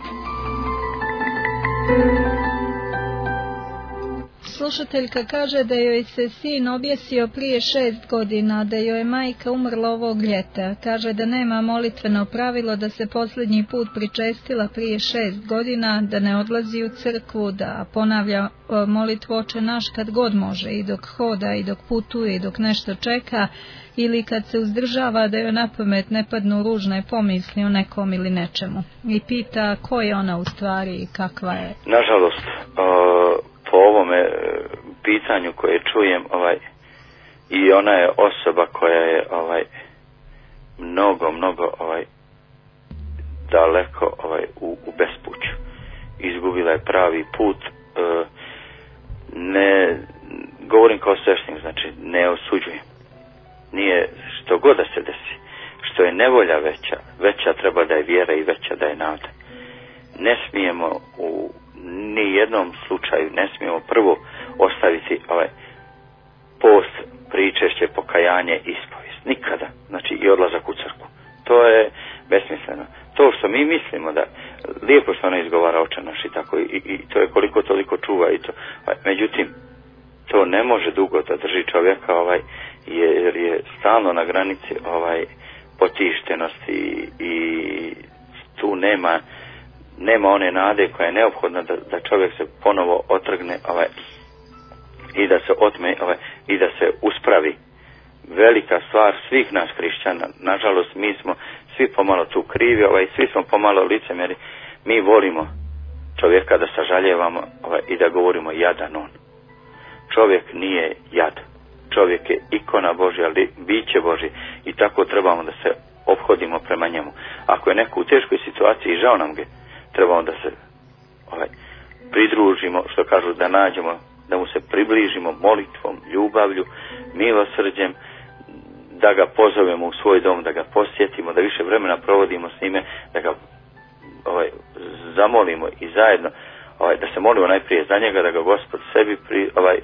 Slušateljka kaže da joj se sin objesio prije šest godina, da joj je majka umrla ovog ljeta. Kaže da nema molitveno pravilo, da se posljednji put pričestila prije šest godina, da ne odlazi u crkvu, da ponavlja molitvu Oče naš kad god može, i dok hoda, i dok putuje, i dok nešto čeka, ili kad se uzdržava, da joj na pamet ne padnu ružne pomisli o nekom ili nečemu. I pita ko je ona u stvari i kakva je. Nažalost, uh... po ovome pitanju koje čujem, ovaj, i ona je osoba koja je ovaj, mnogo, mnogo ovaj, daleko ovaj, u, u bespuću. Izgubila je pravi put. E, ne, govorim kao sveštenik, znači ne osuđujem. Nije što god da se desi, što je nevolja veća, veća treba da je vjera i veća da je nada. Ne smijemo u ni jednom slučaju ne smijemo prvo ostaviti ovaj post, pričešće, pokajanje, ispovijest. Nikada. Znači i odlazak u crkvu. To je besmisleno. To što mi mislimo da lijepo što ona izgovara Oče naš i tako i, i to je koliko toliko čuva i to. Međutim, to ne može dugo da drži čovjeka ovaj, jer je stalno na granici ovaj potištenosti i tu nema nema one nade koja je neophodna da, da čovjek se ponovo otrgne ovaj, i da se otme ovaj, i da se uspravi. Velika stvar svih nas hrišćana, nažalost mi smo svi pomalo tu krivi, ovaj, svi smo pomalo licemjeri, mi volimo čovjeka da sažaljevamo ovaj, i da govorimo jadan on. Čovjek nije jad, čovjek je ikona Božja, biće Božje i tako trebamo da se ophodimo prema njemu. Ako je neko u teškoj situaciji, žao nam ga, trebamo da se ovaj, pridružimo, što kažu, da nađemo, da mu se približimo molitvom, ljubavlju, milosrđem, da ga pozovemo u svoj dom, da ga posjetimo, da više vremena provodimo s njime, da ga ovaj, zamolimo i zajedno, ovaj, da se molimo najprije za njega, da ga Gospod sebi pri, ovaj,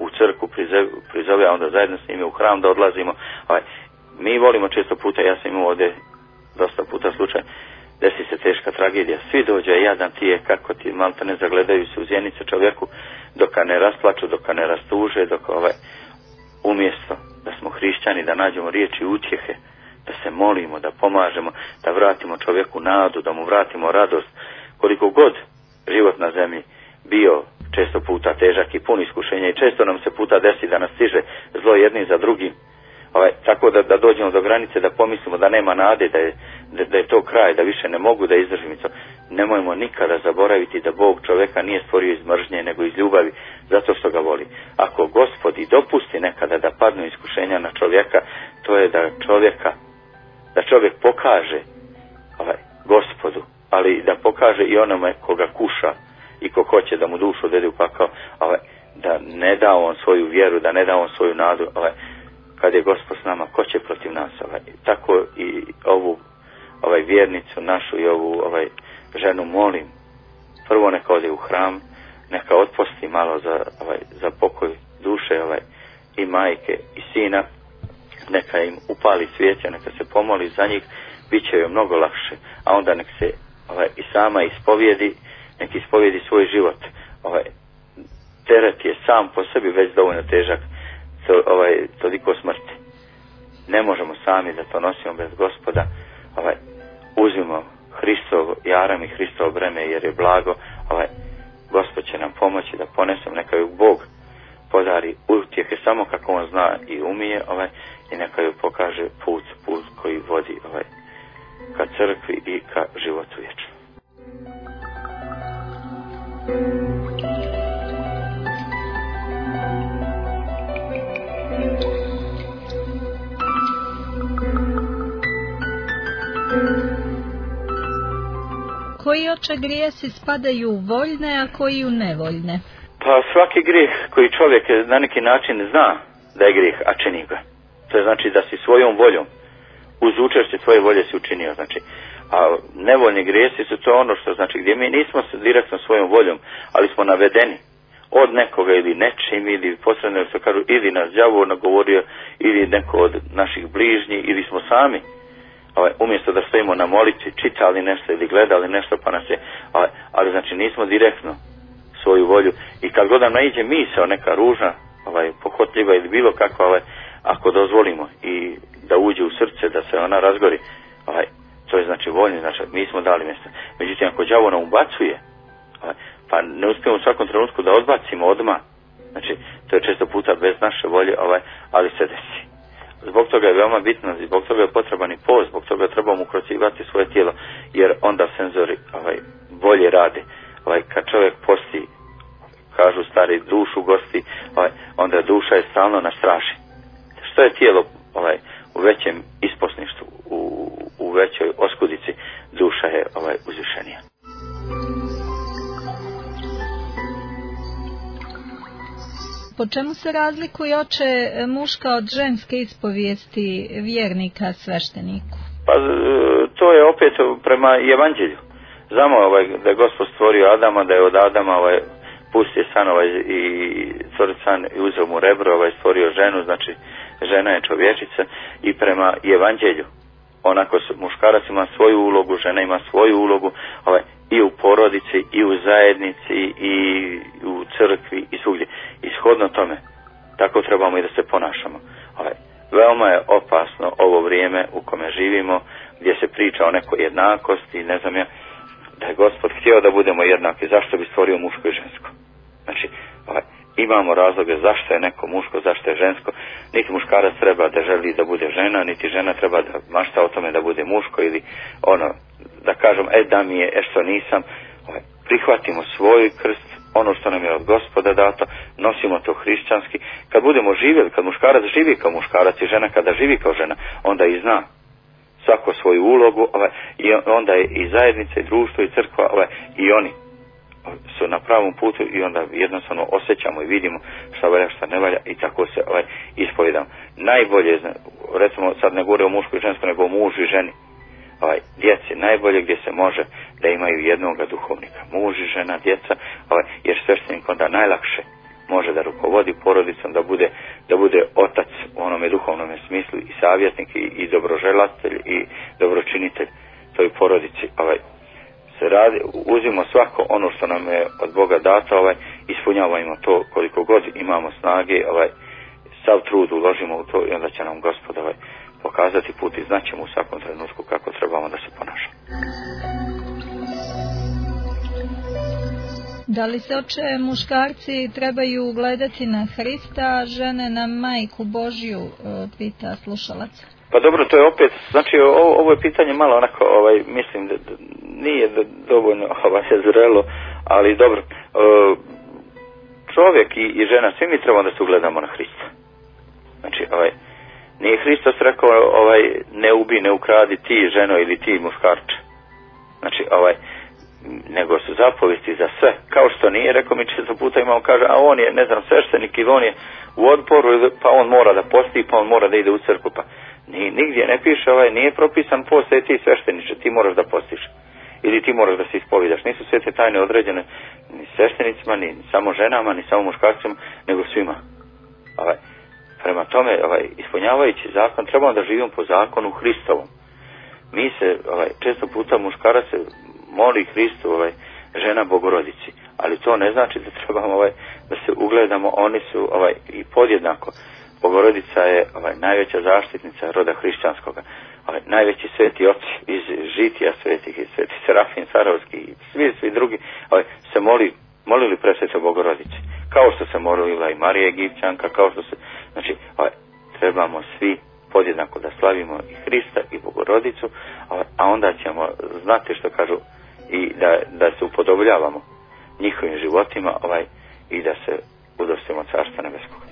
u crkvu prizove, a onda zajedno s njima u hram da odlazimo. Ovaj, mi volimo često puta, ja sam imao ovdje dosta puta slučaj, desi se teška tragedija, svi dođe jadan ti je, kako ti malta ne zagledaju se u zjenice čovjeku, dok ne rasplaču, dok ne rastuže, dok ovaj, umjesto da smo hrišćani, da nađemo riječi utjehe, da se molimo, da pomažemo, da vratimo čovjeku nadu, da mu vratimo radost, koliko god život na zemlji bio često puta težak i pun iskušenja i često nam se puta desi da nas stiže zlo jedni za drugim, ovaj, tako da, da dođemo do granice, da pomislimo da nema nade, da je, da, da je to kraj, da više ne mogu da izdržim. Nemojmo nikada zaboraviti da Bog čovjeka nije stvorio iz mržnje, nego iz ljubavi, zato što ga voli. Ako Gospod i dopusti nekada da padnu iskušenja na čovjeka, to je da čovjeka, da čovjek pokaže ovaj, Gospodu, ali da pokaže i onome koga kuša i ko hoće da mu dušu odvede u pakao, ovaj, da ne da on svoju vjeru, da ne da on svoju nadu, ovaj, kad je Gospod s nama, ko će protiv nas? Ovaj. Tako i ovu ovaj, vjernicu našu i ovu ovaj, ženu molim, prvo neka ode u hram, neka otposti malo za, ovaj, za pokoj duše ovaj, i majke i sina, neka im upali svijeće, neka se pomoli za njih, bit će joj mnogo lakše, a onda nek se ovaj, i sama ispovijedi, nek ispovijedi svoj život. Ovaj, teret je sam po sebi već dovoljno težak, to, ovaj, toliko smrti. Ne možemo sami da to nosimo bez Gospoda. Ovaj, uzmimo Hristovo jaram i Hristovo breme jer je blago. Ovaj, Gospod će nam pomoći da ponesemo, neka ju Bog podari utjehe samo kako on zna i umije, ovaj, i neka ju pokaže put, put koji vodi ovaj, ka crkvi i ka životu vječnom. Koji oče grijesi spadaju u voljne, a koji u nevoljne? Pa svaki grijeh koji čovjek na neki način zna da je grijeh, a čini ga. To znači da si svojom voljom, uz učešće tvoje volje si učinio. Znači, a nevoljni grijesi su to ono što znači gdje mi nismo direktno svojom voljom, ali smo navedeni od nekoga ili nečim, ili posredno što kažu, ili nas đavo nagovorio, ili neko od naših bližnjih, ili smo sami. Ovaj, umjesto da stojimo na molitvi, čitali nešto ili gledali nešto, pa nas je, ovaj, ali znači nismo direktno svoju volju. I kad god nam naiđe misao, neka ružna, ovaj, pohotljiva ili bilo kakva, ovaj, ako dozvolimo i da uđe u srce, da se ona razgori, ovaj, to je znači voljni, znači mi smo dali mjesto. Međutim, ako đavo nam ubacuje, ovaj, pa ne uspijemo u svakom trenutku da odbacimo odmah, znači to je često puta bez naše volje, ovaj, ali se desi. Zbog toga je veoma bitno, zbog toga je potreban i post, zbog toga trebamo ukrocivati svoje tijelo, jer onda senzori ovaj, bolje rade. Ovaj, kad čovjek posti, kažu stari, dušu gosti, ovaj, onda duša je stalno na straži. Što je tijelo ovaj, u većem isposništvu, u, u većoj oskudici, duša je ovaj, uzvišenija. Po čemu se razlikuje oče muška od ženske ispovijesti vjernika svešteniku? Pa to je opet prema evanđelju. Znamo ovaj, da je Gospod stvorio Adama, da je od Adama ovaj, pustio san ovaj, i corican i uzeo mu rebro, ovaj, stvorio ženu, znači žena je čovječica i prema evanđelju. Onako muškarac ima svoju ulogu, žena ima svoju ulogu, ovaj, i u porodici, i u zajednici, i u crkvi, i svugdje. Ishodno tome, tako trebamo i da se ponašamo. Ovaj, veoma je opasno ovo vrijeme u kome živimo, gdje se priča o nekoj jednakosti, ne znam ja, da je Gospod htio da budemo jednaki, zašto bi stvorio muško i žensko? Znači, ovaj, imamo razloge zašto je neko muško, zašto je žensko. Niti muškarac treba da želi da bude žena, niti žena treba da mašta o tome da bude muško ili ono, da kažem, e da mi je, e što nisam. Ovaj, prihvatimo svoj krst, ono što nam je od Gospoda dato, nosimo to hrišćanski. Kad budemo živjeli, kad muškarac živi kao muškarac i žena kada živi kao žena, onda i zna svako svoju ulogu, ovaj, i onda je i zajednica, i društvo, i crkva, ovaj, i oni su na pravom putu i onda jednostavno osjećamo i vidimo šta valja, šta ne valja i tako se ovaj, ispovedamo. Najbolje, recimo sad ne govore o mušku i žensku, nego o mužu i ženi. Ovaj, djeci, najbolje gdje se može da imaju jednoga duhovnika. Muž i žena, djeca, ovaj, jer sveštenik onda najlakše može da rukovodi porodicom, da bude, da bude otac u onome duhovnom smislu i savjetnik i, i dobroželatelj i dobročinitelj toj porodici. Ovaj, se radi, uzimo svako ono što nam je od Boga dato, ovaj, ispunjavajmo to koliko god imamo snage, ovaj, sav trud uložimo u to i onda će nam Gospod ovaj, pokazati put i znaćemo u svakom trenutku kako trebamo da se ponašamo. Da li se, oče, muškarci trebaju gledati na Hrista, a žene na Majku Božju, pita slušalac? Pa dobro, to je opet, znači ovo, ovo je pitanje malo onako, ovaj, mislim da, da nije da, dovoljno ovaj, zrelo, ali dobro, e, čovjek i, i žena, svi mi trebamo da se ugledamo na Hrista. Znači, ovaj, nije Hristos rekao, ovaj, ne ubi, ne ukradi ti ženo ili ti muškarče. Znači, ovaj, nego su zapovesti za sve. Kao što nije, rekao mi često puta imamo, kaže, a on je, ne znam, sveštenik ili on je u odporu, pa on mora da posti, pa on mora da ide u crkvu, pa ni, nigdje ne piše, ovaj, nije propisan post, je ti svešteniče, ti moraš da postiš. Ili ti moraš da se ispovidaš. Nisu sve te tajne određene ni sveštenicima, ni samo ženama, ni samo muškarcima, nego svima. Ovaj, prema tome, ovaj, ispunjavajući zakon, trebamo da živimo po zakonu Hristovom. Mi se, ovaj, često puta muškarac se moli Hristu, ovaj, žena Bogorodici, ali to ne znači da trebamo ovaj, da se ugledamo, oni su ovaj, i podjednako. Bogorodica je ovaj, najveća zaštitnica roda hrišćanskoga, ovaj, najveći sveti oci iz žitija svetih, i sveti Serafin Sarovski i svi, svi drugi ovaj, se moli, molili presvetoj Bogorodici, kao što se molila i Marija Egipćanka, kao što se, znači, ovaj, trebamo svi podjednako da slavimo i Hrista i Bogorodicu, ovaj, a onda ćemo znati što kažu i da, da se upodobljavamo njihovim životima ovaj, i da se udostimo Carstva nebeskog.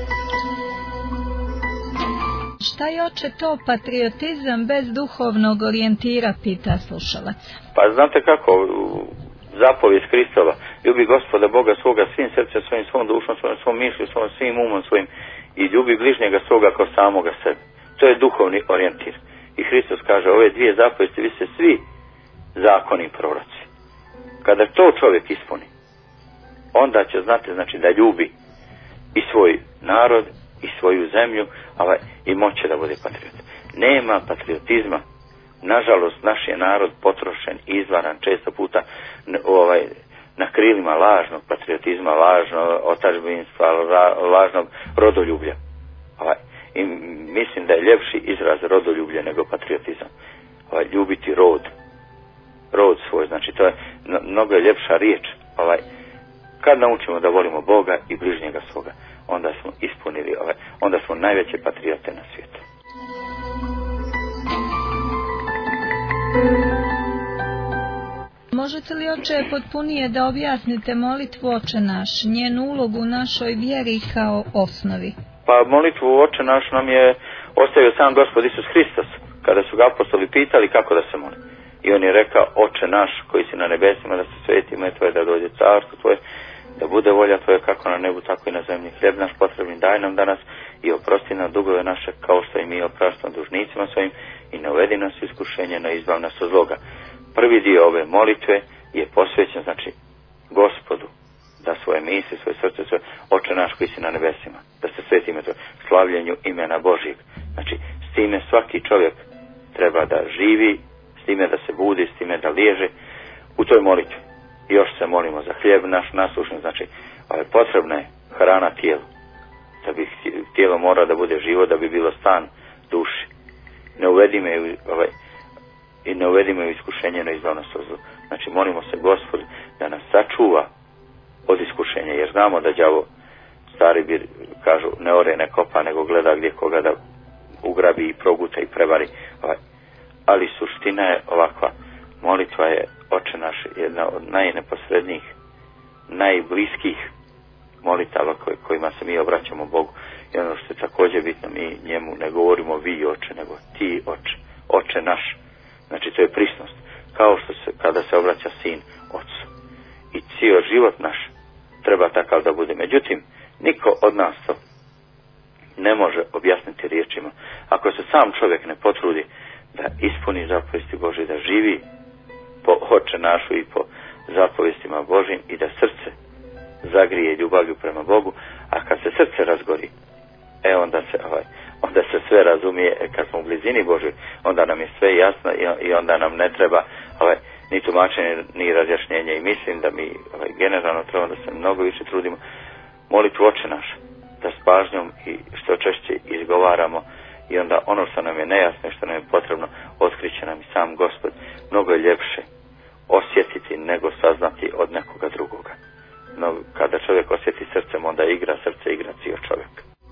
Šta je, oče, to patriotizam bez duhovnog orijentira, pita slušalac. Pa znate kako, zapovijest Hristova, ljubi Gospoda Boga svoga svim srcem svojim, svom dušom svojim, svom mišlju svojim, svim umom svojim i ljubi bližnjega svoga kao samoga sebe. To je duhovni orijentir. I Hristos kaže, ove dvije zapovijesti vi se svi zakoni i proroci. Kada to čovjek ispuni, onda će znati, znači, da ljubi i svoj narod i svoju zemlju, ovaj, i moće da bude patriot. Nema patriotizma. Nažalost, naš je narod potrošen, izvaran često puta ovaj, na krilima lažnog patriotizma, lažnog otadžbinstva, lažnog rodoljublja. Ovaj, i mislim da je ljepši izraz rodoljublja nego patriotizam. Ovaj, ljubiti rod. Rod svoj, znači to je mnogo ljepša riječ. Ovaj, kad naučimo da volimo Boga i bližnjega svoga, onda smo ispunili, ovaj, onda smo najveće patriote na svijetu. Možete li, oče, potpunije da objasnite molitvu Oče naš, njenu ulogu u našoj vjeri kao osnovi? Pa molitvu Oče naš nam je ostavio sam Gospod Isus Hristos, kada su ga apostoli pitali kako da se moli. I on je rekao, Oče naš koji si na nebesima, da se sveti ime tvoje, da dođe carstvo tvoje, da bude volja tvoja kako na nebu, tako i na zemlji. Hljeb naš potrebni daj nam danas i oprosti nam dugove naše, kao što i mi opraštamo dužnicima svojim, i ne uvedi nas u iskušenje, no izbav nas od zloga. Prvi dio ove molitve je posvećen, znači, Gospodu, da svoje misli, svoje srce, svoje, Oče naš koji si na nebesima, da se sveti ime tvoje, slavljenju imena Božijeg. Znači, s time svaki čovjek treba da živi, s time da se budi, s time da liježe u toj molitvi. I još se molimo za hljeb naš nasušen, znači, ali potrebna je hrana tijelu. Da bi tijelo mora da bude živo, da bi bilo stan duši. Ne uvedi me ovaj, i ne uvedi me u iskušenje, na izbav nas od zla. Znači, molimo se Gospodu da nas sačuva od iskušenja, jer znamo da đavo, stari bir, kažu, ne ore, ne kopa, nego gleda gdje koga da ugrabi i proguta i prevari. Ovaj. Ali suština je ovakva. Molitva je, Oče naš, jedna od najneposrednijih, najbliskih molitava koj, kojima se mi obraćamo Bogu. I ono što je također bitno, mi njemu ne govorimo vi, Oče, nego ti, Oče, Oče naš. Znači, to je prisnost. Kao što se, kada se obraća sin Otcu. I cijel život naš treba takav da bude. Međutim, niko od nas to ne može objasniti riječima. Ako se sam čovjek ne potrudi da ispuni zapovesti Božje, da živi po Oče našu i po zapovestima Božjim i da srce zagrije ljubavlju prema Bogu, a kad se srce razgori, e onda se ovaj, onda se sve razumije. E, kad smo u blizini Božoj, onda nam je sve jasno i, i onda nam ne treba ovaj, ni tumačenje, ni razjašnjenje. I mislim da mi ovaj, generalno treba da se mnogo više trudimo moliti Oče naš, da s pažnjom i što češće izgovaramo, i onda ono što nam je nejasno i što nam je potrebno otkriće nam i sam Gospod. Mnogo je ljepše osjetiti nego saznati od nekoga drugoga. No, kada čovjek osjeti srcem, onda igra srce, igra cijel čovjek.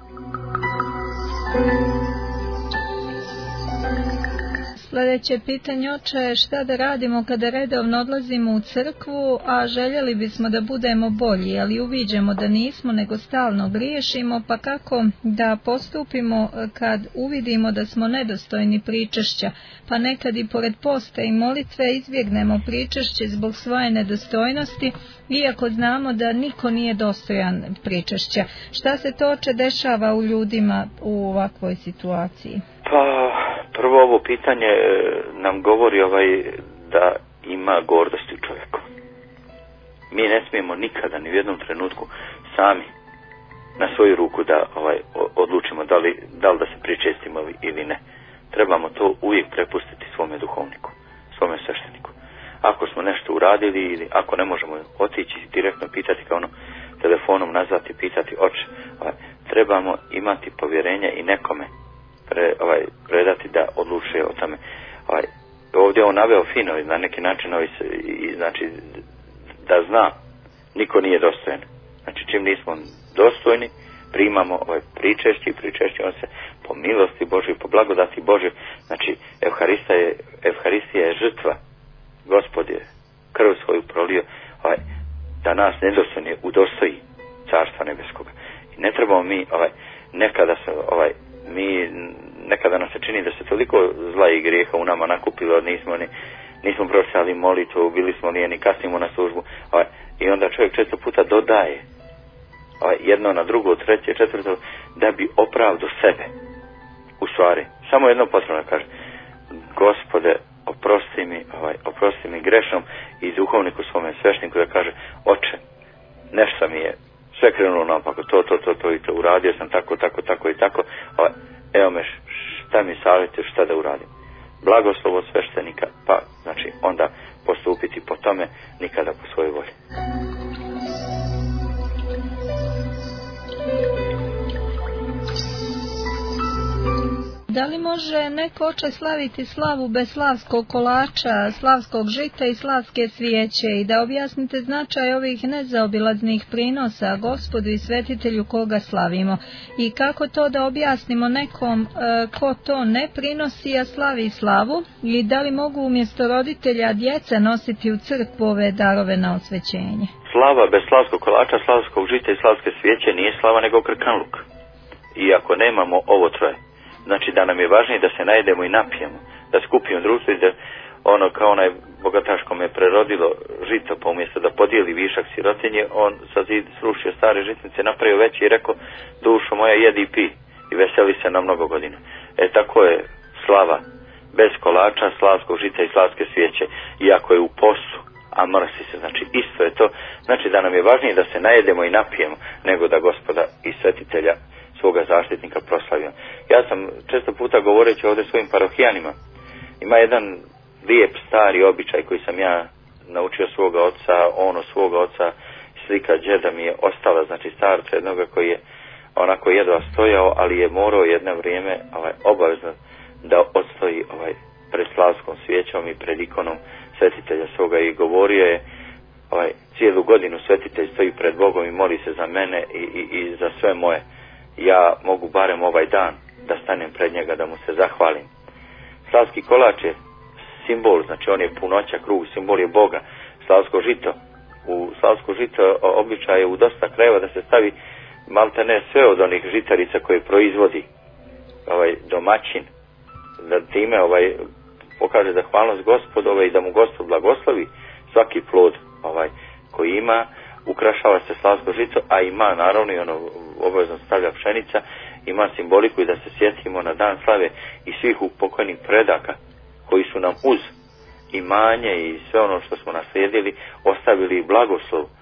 Sljedeće pitanje, oče, šta da radimo kada redovno odlazimo u crkvu, a željeli bismo da budemo bolji, ali uviđamo da nismo, nego stalno griješimo, pa kako da postupimo kad uvidimo da smo nedostojni pričešća, pa nekad i pored posta i molitve izbjegnemo pričešće zbog svoje nedostojnosti, iako znamo da niko nije dostojan pričešća. Šta se to, oče, dešava u ljudima u ovakvoj situaciji? Pa, prvo ovo pitanje nam govori ovaj da ima gordosti u čovjeku. Mi ne smijemo nikada ni u jednom trenutku sami na svoju ruku da ovaj odlučimo da li, da li da se pričestimo ili ne. Trebamo to uvijek prepustiti svome duhovniku, svome svešteniku. Ako smo nešto uradili ili ako ne možemo otići direktno pitati, kao ono telefonom nazvati, pitati oče, ovaj, trebamo imati povjerenje i nekome Pre, ovaj, predati da odlučuje o tome. Ovaj, ovdje on naveo fino na neki način, ovaj, i, znači da zna, niko nije dostojan. Znači čim nismo dostojni, primamo ovaj pričešće i pričešće on se po milosti Božoj, po blagodati Božoj. Znači Evharistija je, Evharistija je žrtva. Gospod je krv svoju prolio ovaj, da nas nedostojni udostoji Carstva nebeskoga. I ne trebamo mi ovaj, nekada se ovaj mi nekada nam se čini da se toliko zla i grijeha u nama nakupilo, nismo ni nismo pročitali molitvu, bili smo lijeni, kasnimo na službu, ovaj, i onda čovjek često puta dodaje ovaj, jedno na drugo, treće, četvrto, da bi opravdo sebe. U stvari, samo jedno potrebno kaže: Gospode, oprosti mi, ovaj, oprosti mi grešnom, i duhovniku svome svešteniku da kaže: Oče, nešto mi je sve krenulo naopako, to, to, to, to i to, uradio sam tako, tako, tako i tako, ovaj, evo me, šta mi savjetuješ, šta da uradim? Blagoslovo sveštenika, pa znači onda postupiti po tome, nikada po svojoj volji. Da li može neko, oče, slaviti slavu bez slavskog kolača, slavskog žita i slavske svijeće, i da objasnite značaj ovih nezaobilaznih prinosa Gospodu i svetitelju koga slavimo, i kako to da objasnimo nekom e, ko to ne prinosi, a slavi slavu, i da li mogu umjesto roditelja djeca nositi u crkvu ove darove na osvećenje? Slava bez slavskog kolača, slavskog žita i slavske svijeće nije slava nego krkanluk. I ako nemamo ovo troje, znači da nam je važnije da se najedemo i napijemo, da skupimo društvo i da ono kao onaj bogataš kome je prerodilo žito, pa umjesto da podijeli višak sirotinje, on sa zid srušio stare žitnice, napravio veće i rekao: dušo moja, jedi i pi i veseli se na mnogo godina. E tako je slava bez kolača, slavskog žita i slavske svijeće, iako je u postu, a mrsi se, znači isto je to. Znači da nam je važnije da se najedemo i napijemo nego da Gospoda i svetitelja svoga zaštitnika proslavio. Ja sam često puta govoreći ovdje svojim parohijanima, ima jedan lijep stari običaj koji sam ja naučio svoga oca, ono svoga oca, slika džeda mi je ostala, znači starca jednoga koji je onako jedva stojao, ali je morao jedno vrijeme ovaj, obavezno da odstoji ovaj, pred slavskom svijećom i pred ikonom svetitelja svoga, i govorio je ovaj, cijelu godinu svetitelj stoji pred Bogom i moli se za mene i, i, i za sve moje. Ja mogu barem ovaj dan da stanem pred njega, da mu se zahvalim. Slavski kolač je simbol, znači on je punoća, krug, simbol je Boga. Slavsko žito, u slavsko žito običaj je u dosta krajeva da se stavi malte ne sve od onih žitarica koje proizvodi ovaj domaćin, da time ovaj pokaže zahvalnost Gospodu, ovaj, i da mu Gospod blagoslovi svaki plod ovaj koji ima. Ukrašava se slavsko žito, a ima naravno i ono obavezno stavlja pšenica, ima simboliku i da se sjetimo na dan slave i svih pokojnih predaka koji su nam uz imanje i sve ono što smo naslijedili ostavili blagoslov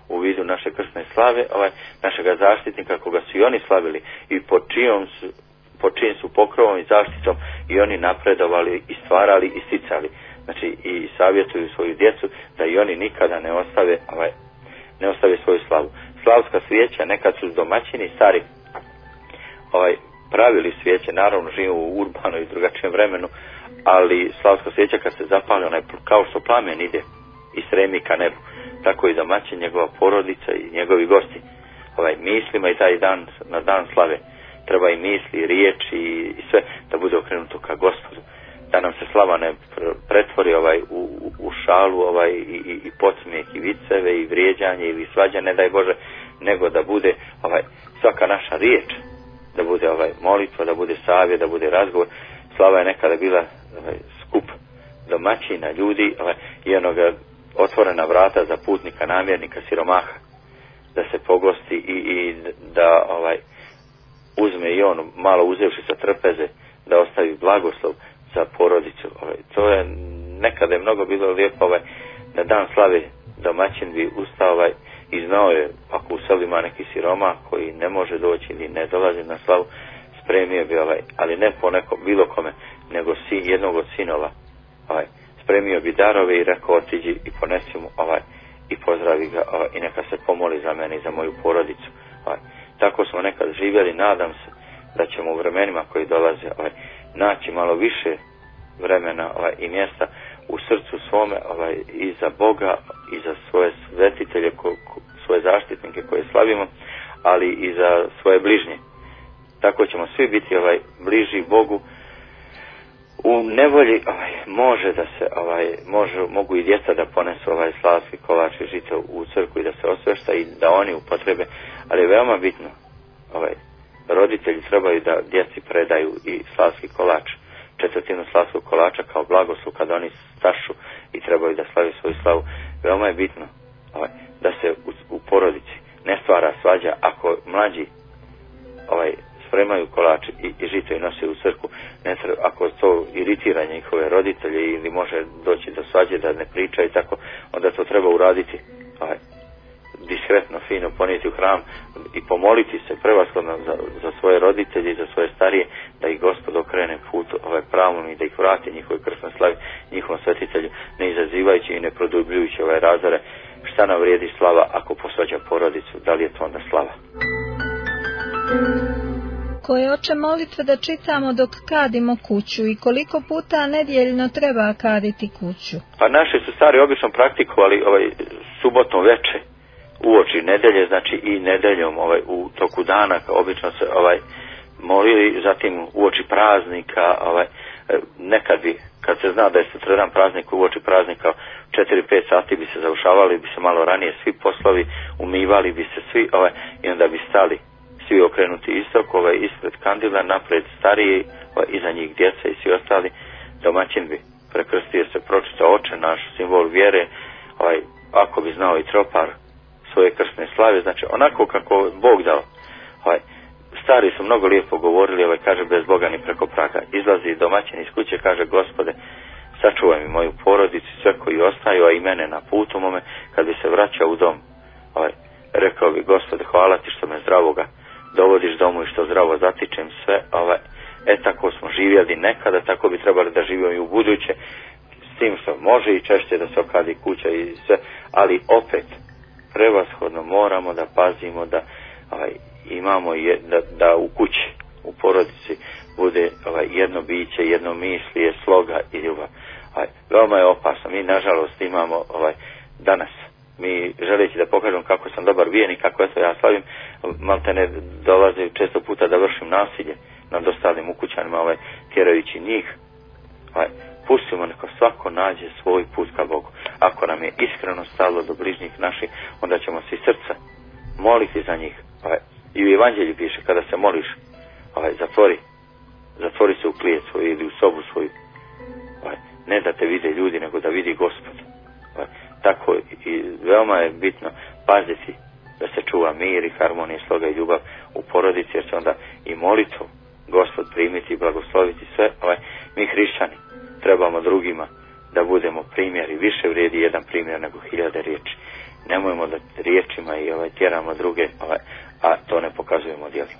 u vidu naše krsne slave, ovaj, našega zaštitnika koga su i oni slavili i pod čijom su, pod čijim su pokrovom i zaštitom i oni napredovali i stvarali i sticali. Znači i savjetuju svoju djecu da i oni nikada ne ostave, ovaj, ne ostave svoju slavu. Slavska svijeća, nekad su domaćini stari ovaj, pravili svijeće, naravno živimo u urbanoj i drugačijem vremenu, ali slavska svijeća kad se zapali, ona je kao što plamen ide i stremi ka nebu, tako i domaćin, njegova porodica i njegovi gosti. Ovaj, mislima i taj dan, na dan slave, treba i misli, riječi i, i sve da bude okrenuto ka Gospodu. Da nam se slava ne pretvori ovaj, u, u šalu ovaj, i, i, i podsmijeh i viceve i vrijeđanje ili svađa, ne daj Bože, nego da bude ovaj, svaka naša riječ, da bude ovaj, molitva, da bude savjet, da bude razgovor. Slava je nekada bila ovaj, skup domaćina, ljudi ovaj, i onoga otvorena vrata za putnika, namjernika, siromaha, da se pogosti i, i da ovaj, uzme i on, malo uzevši sa trpeze, da ostavi blagoslov za porodicu. Ovaj, to je nekada je mnogo bilo lijepo, ovaj, na dan slave domaćin bi ustao ovaj, i znao je, ako u selu ima neki siroma koji ne može doći ili ne dolazi na slavu, spremio bi ovaj, ali ne po nekom bilo kome, nego sin, jednog od sinova, ovaj, spremio bi darove i rekao otiđi i ponesi mu ovaj, i pozdravi ga ovaj, i neka se pomoli za mene i za moju porodicu. Ovaj. Tako smo nekad živjeli, nadam se da ćemo u vremenima koji dolaze ovaj, naći malo više vremena ovaj, i mjesta u srcu svome ovaj, i za Boga i za svoje svetitelje, ko, ko, svoje zaštitnike koje slavimo, ali i za svoje bližnje. Tako ćemo svi biti ovaj, bliži Bogu. U nevolji ovaj, može da se ovaj, može, mogu i djeca da ponesu ovaj slavski kolač i žito u crkvu i da se osvešta i da oni upotrebe, ali je veoma bitno ovaj, roditelji trebaju da djeci predaju i slavski kolač, četvrtinu slavskog kolača kao blagoslov kad oni stašu i trebaju da slavi svoju slavu. Veoma je bitno ovaj, da se u, u porodici ne stvara svađa. Ako mlađi ovaj, spremaju kolač i, i žito i nose u crkvu, ne treba, ako to iritira njihove roditelje ili može doći do svađe da ne pričaju tako, onda to treba uraditi ovaj, diskretno, fino, ponijeti u hram i pomoliti se prevashodno za, za svoje roditelje i za svoje starije, da ih Gospod okrene put ovaj pravom i da ih vrati njihove krsnoj slavi, njihovom svetitelju, ne izazivajući i ne produbljujući ovaj razore. Šta nam vrijedi slava ako posvađa porodicu? Da li je to onda slava? Koje oče molitve da čitamo dok kadimo kuću i koliko puta nedjeljno treba kaditi kuću? Pa naši su stari obično praktikovali ovaj subotno veče uoči nedelje, znači i nedeljom ovaj u toku dana obično se ovaj molili, zatim uoči praznika, ovaj nekad bi kad se zna da je sutradan praznik, uoči praznika četiri pet sati bi se završavali, bi se malo ranije svi poslovi, umivali bi se svi ovaj i onda bi stali svi okrenuti istok, ovaj ispred kandila, napred stariji, ovaj, iza njih djeca i svi ostali. Domaćin bi prekrstio se, pročitao oče naš, simbol vjere, ovaj ako bi znao i tropar svoje krsne slave, znači onako kako Bog dao. Ovaj, stari su mnogo lijepo govorili, ovaj kaže bez Boga ni preko praga. Izlazi domaćin iz kuće, kaže Gospode, sačuvaj mi moju porodicu, sve koji ostaju, a i mene na putu mome, kad bi se vraćao u dom. Ovaj, rekao bi Gospode, hvala ti što me zdravoga dovodiš domu i što zdravo zatičem sve. Ovaj, e tako smo živjeli nekada, tako bi trebali da živimo i u buduće, s tim što može i češće da se okadi kuća i sve, ali opet prevashodno moramo da pazimo da ovaj, imamo je, da, da u kući, u porodici bude ovaj, jedno biće, jedno misli, je sloga i ljubav. Ovaj, veoma je opasno. Mi nažalost imamo ovaj, danas, mi želeći da pokažem kako sam dobar vijenik, kako eto ja slavim, malte ne dolaze često puta da vršim nasilje nad ostalim ukućanima, ovaj, tjerajući njih. Ovaj, pustimo neka svako nađe svoj put ka Bogu. Ako nam je iskreno stalo do bližnjih naših, onda ćemo svi srca moliti za njih. Ovaj, i u Evanđelju piše, kada se moliš, ovaj, zatvori, zatvori se u klijet svoju ili u sobu svoju. Ovaj, ne da te vide ljudi, nego da vidi Gospod. Ovaj, tako i veoma je bitno paziti da se čuva mir i harmonija, sloga i ljubav u porodici, jer će onda i molitvu Gospod primiti i blagosloviti sve. Ovaj, mi hrišćani trebamo drugima da budemo primjeri, više vrijedi jedan primjer nego hiljade riječi. nemojmo da riječima i ovaj, tjeramo druge, ovaj, a to ne pokazujemo djelima.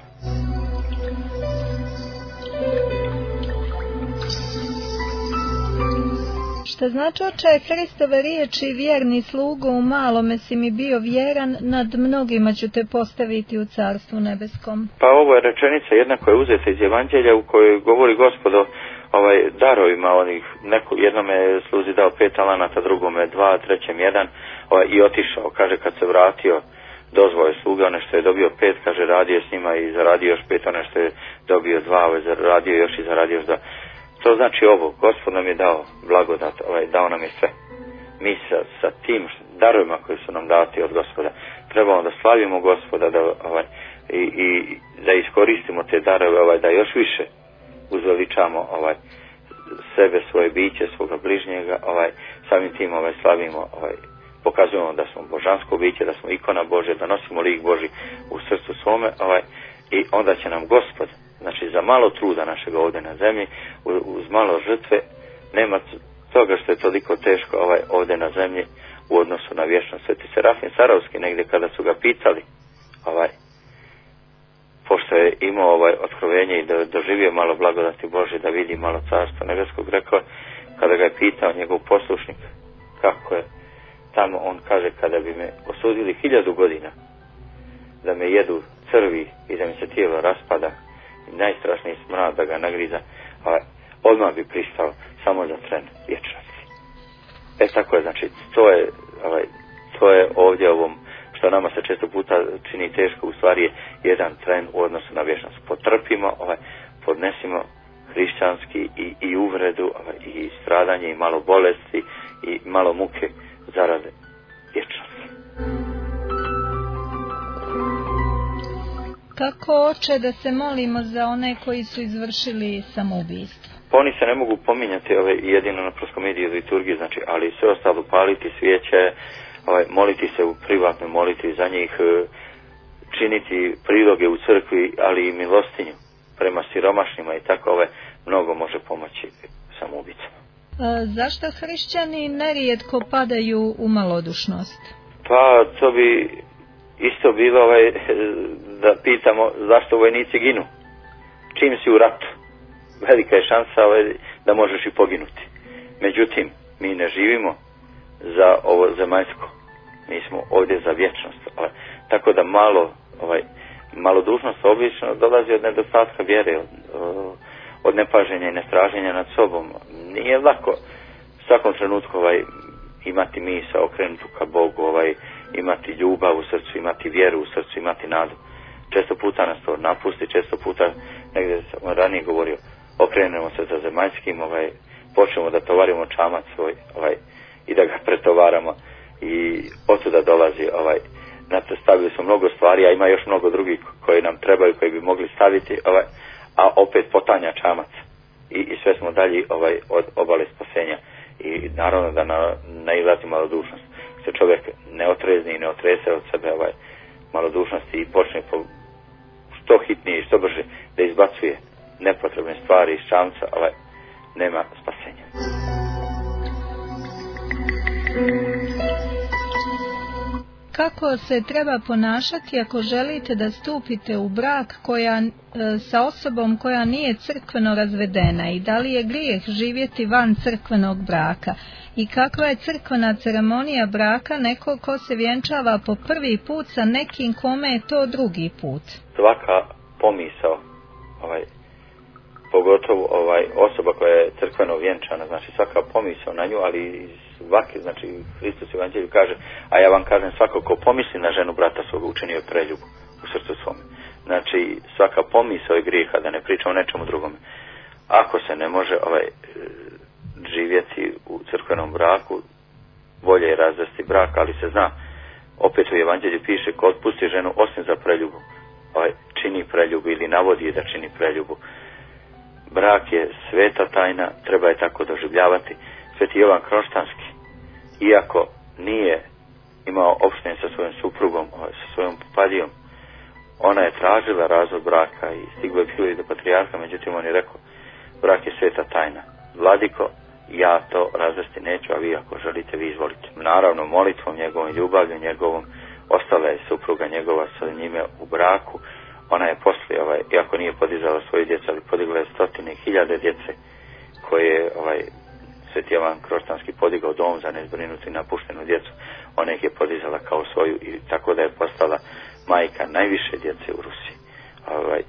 Šta znači, oče, Hristove riječi, vjerni slugo, u malome si mi bio vjeran, nad mnogima ću te postaviti u carstvu nebeskom? Pa ovo je rečenica jedna koja je uzeta iz Evanđelja u kojoj govori Gospod o ovaj, darovima onih, neko, jednome je sluzi dao pet talanata, drugome dva, trećem jedan, ovaj, i otišao, kaže kad se vratio, dozvao je sluga, one što je dobio pet, kaže radio s njima i zaradio još pet, one što je dobio dva, ovaj, zaradio još i zaradio još dva. To znači ovo, Gospod nam je dao blagodat, ovaj, dao nam je sve. Mi sa, sa tim darovima koji su nam dati od Gospoda, trebamo da slavimo Gospoda, da, ovaj, i, i da iskoristimo te darove, ovaj, da još više uzveličamo ovaj, sebe, svoje biće, svoga bližnjega, ovaj, samim tim ovaj, slavimo, ovaj, pokazujemo da smo božansko biće, da smo ikona Božja, da nosimo lik Božji u srcu svome, ovaj, i onda će nam Gospod, znači za malo truda našega ovdje na zemlji, uz malo žrtve, nema toga što je toliko teško ovaj, ovdje na zemlji u odnosu na vječnost. Sveti Serafim Saravski negdje kada su ga pitali, ovaj, pošto je imao ovaj otkrovenje i da doživio malo blagodati Božje, da vidi malo carstva nebeskog, rekao, kada ga je pitao njegov poslušnik kako je tamo, on kaže, kada bi me osudili hiljadu godina da me jedu crvi i da mi se tijelo raspada i najstrašniji smrad da ga nagriza, ovaj, odmah bi pristao samo za tren vječnosti. E tako je, znači, to je, ovaj, to je ovdje ovom što nama se često puta čini teško, u stvari je jedan tren u odnosu na vječnost. Potrpimo, ovaj, podnesimo hrišćanski i, i uvredu, ovaj, i stradanje, i malo bolesti, i malo muke zarade vječnosti. Kako, oče, da se molimo za one koji su izvršili samoubistvo? Pa oni se ne mogu pominjati ove, jedino na proskomediji i liturgiji, znači, ali sve ostalo, paliti svijeće, ovaj, moliti se u privatnoj molitvi za njih, činiti priloge u crkvi, ali i milostinju prema siromašnima i tako, ovaj, mnogo može pomoći samoubicama. E, zašto hrišćani nerijetko padaju u malodušnost? Pa to bi isto bilo ovaj, da pitamo zašto vojnici ginu. Čim si u ratu, velika je šansa ovaj, da možeš i poginuti. Međutim, mi ne živimo za ovo zemaljsko. Mi smo ovdje za vječnost. Ovaj, tako da malo, ovaj, malodušnost obično dolazi od nedostatka vjere, od, od nepaženja i nestraženja nad sobom. Nije lako u svakom trenutku ovaj, imati misao okrenutu ka Bogu, ovaj, imati ljubav u srcu, imati vjeru u srcu, imati nadu. Često puta nas to napusti, često puta, negdje sam ranije govorio, okrenemo se za zemaljskim, ovaj, počnemo da tovarimo čamac svoj, ovaj, i da ga pretovaramo, i otuda dolazi, ovaj, znate, stavili smo mnogo stvari, a ima još mnogo drugih koji nam trebaju, koji bi mogli staviti, ovaj, a opet potanja čamac, i, i sve smo dalje, ovaj, od obale spasenja, i naravno da na, nailazi malodušnost. Se čovjek ne otrezni i ne otrese od sebe ovaj, malodušnosti i počne po što hitnije i što brže da izbacuje nepotrebne stvari iz čamca, ovaj, nema spasenja. Kako se treba ponašati ako želite da stupite u brak koja, e, sa osobom koja nije crkveno razvedena, i da li je grijeh živjeti van crkvenog braka? I kakva je crkvena ceremonija braka neko ko se vjenčava po prvi put sa nekim kome je to drugi put? Svaka pomisao, ovaj, pogotovo ovaj, osoba koja je crkveno vjenčana, znači svaka pomisao na nju, ali svaki, znači Hristos u Evanđelju kaže, a ja vam kažem, svako ko pomisli na ženu brata svoga učinio je preljubu u srcu svome. Znači svaka pomisao je grijeha, da ne pričam o nečemu drugome. Ako se ne može ovaj, živjeti u crkvenom braku, bolje je razvesti brak, ali se zna, opet u Evanđelju piše, ko otpusti ženu osim za preljubu, ovaj, čini preljubu ili navodi je da čini preljubu. Brak je sveta tajna, treba je tako doživljavati. Sveti Jovan Kroštanski, iako nije imao opštenje sa svojom suprugom, sa svojom popadijom, ona je tražila razvod braka i stiglo je bilo i do patrijarha, međutim on je rekao, brak je sveta tajna. Vladiko, ja to razvesti neću, a vi ako želite, vi izvolite. Naravno, molitvom njegovom, ljubavlju njegovom, ostala je supruga njegova sa njime u braku. Ona je poslije, ovaj, iako nije podizala svoje djece, ali podigla je stotine hiljade djece koje je ovaj, Sveti Jovan Kroštanski podigao dom za nezbrinutu i napuštenu djecu. Ona ih je podizala kao svoju i tako da je postala majka najviše djece u Rusiji. Ovaj,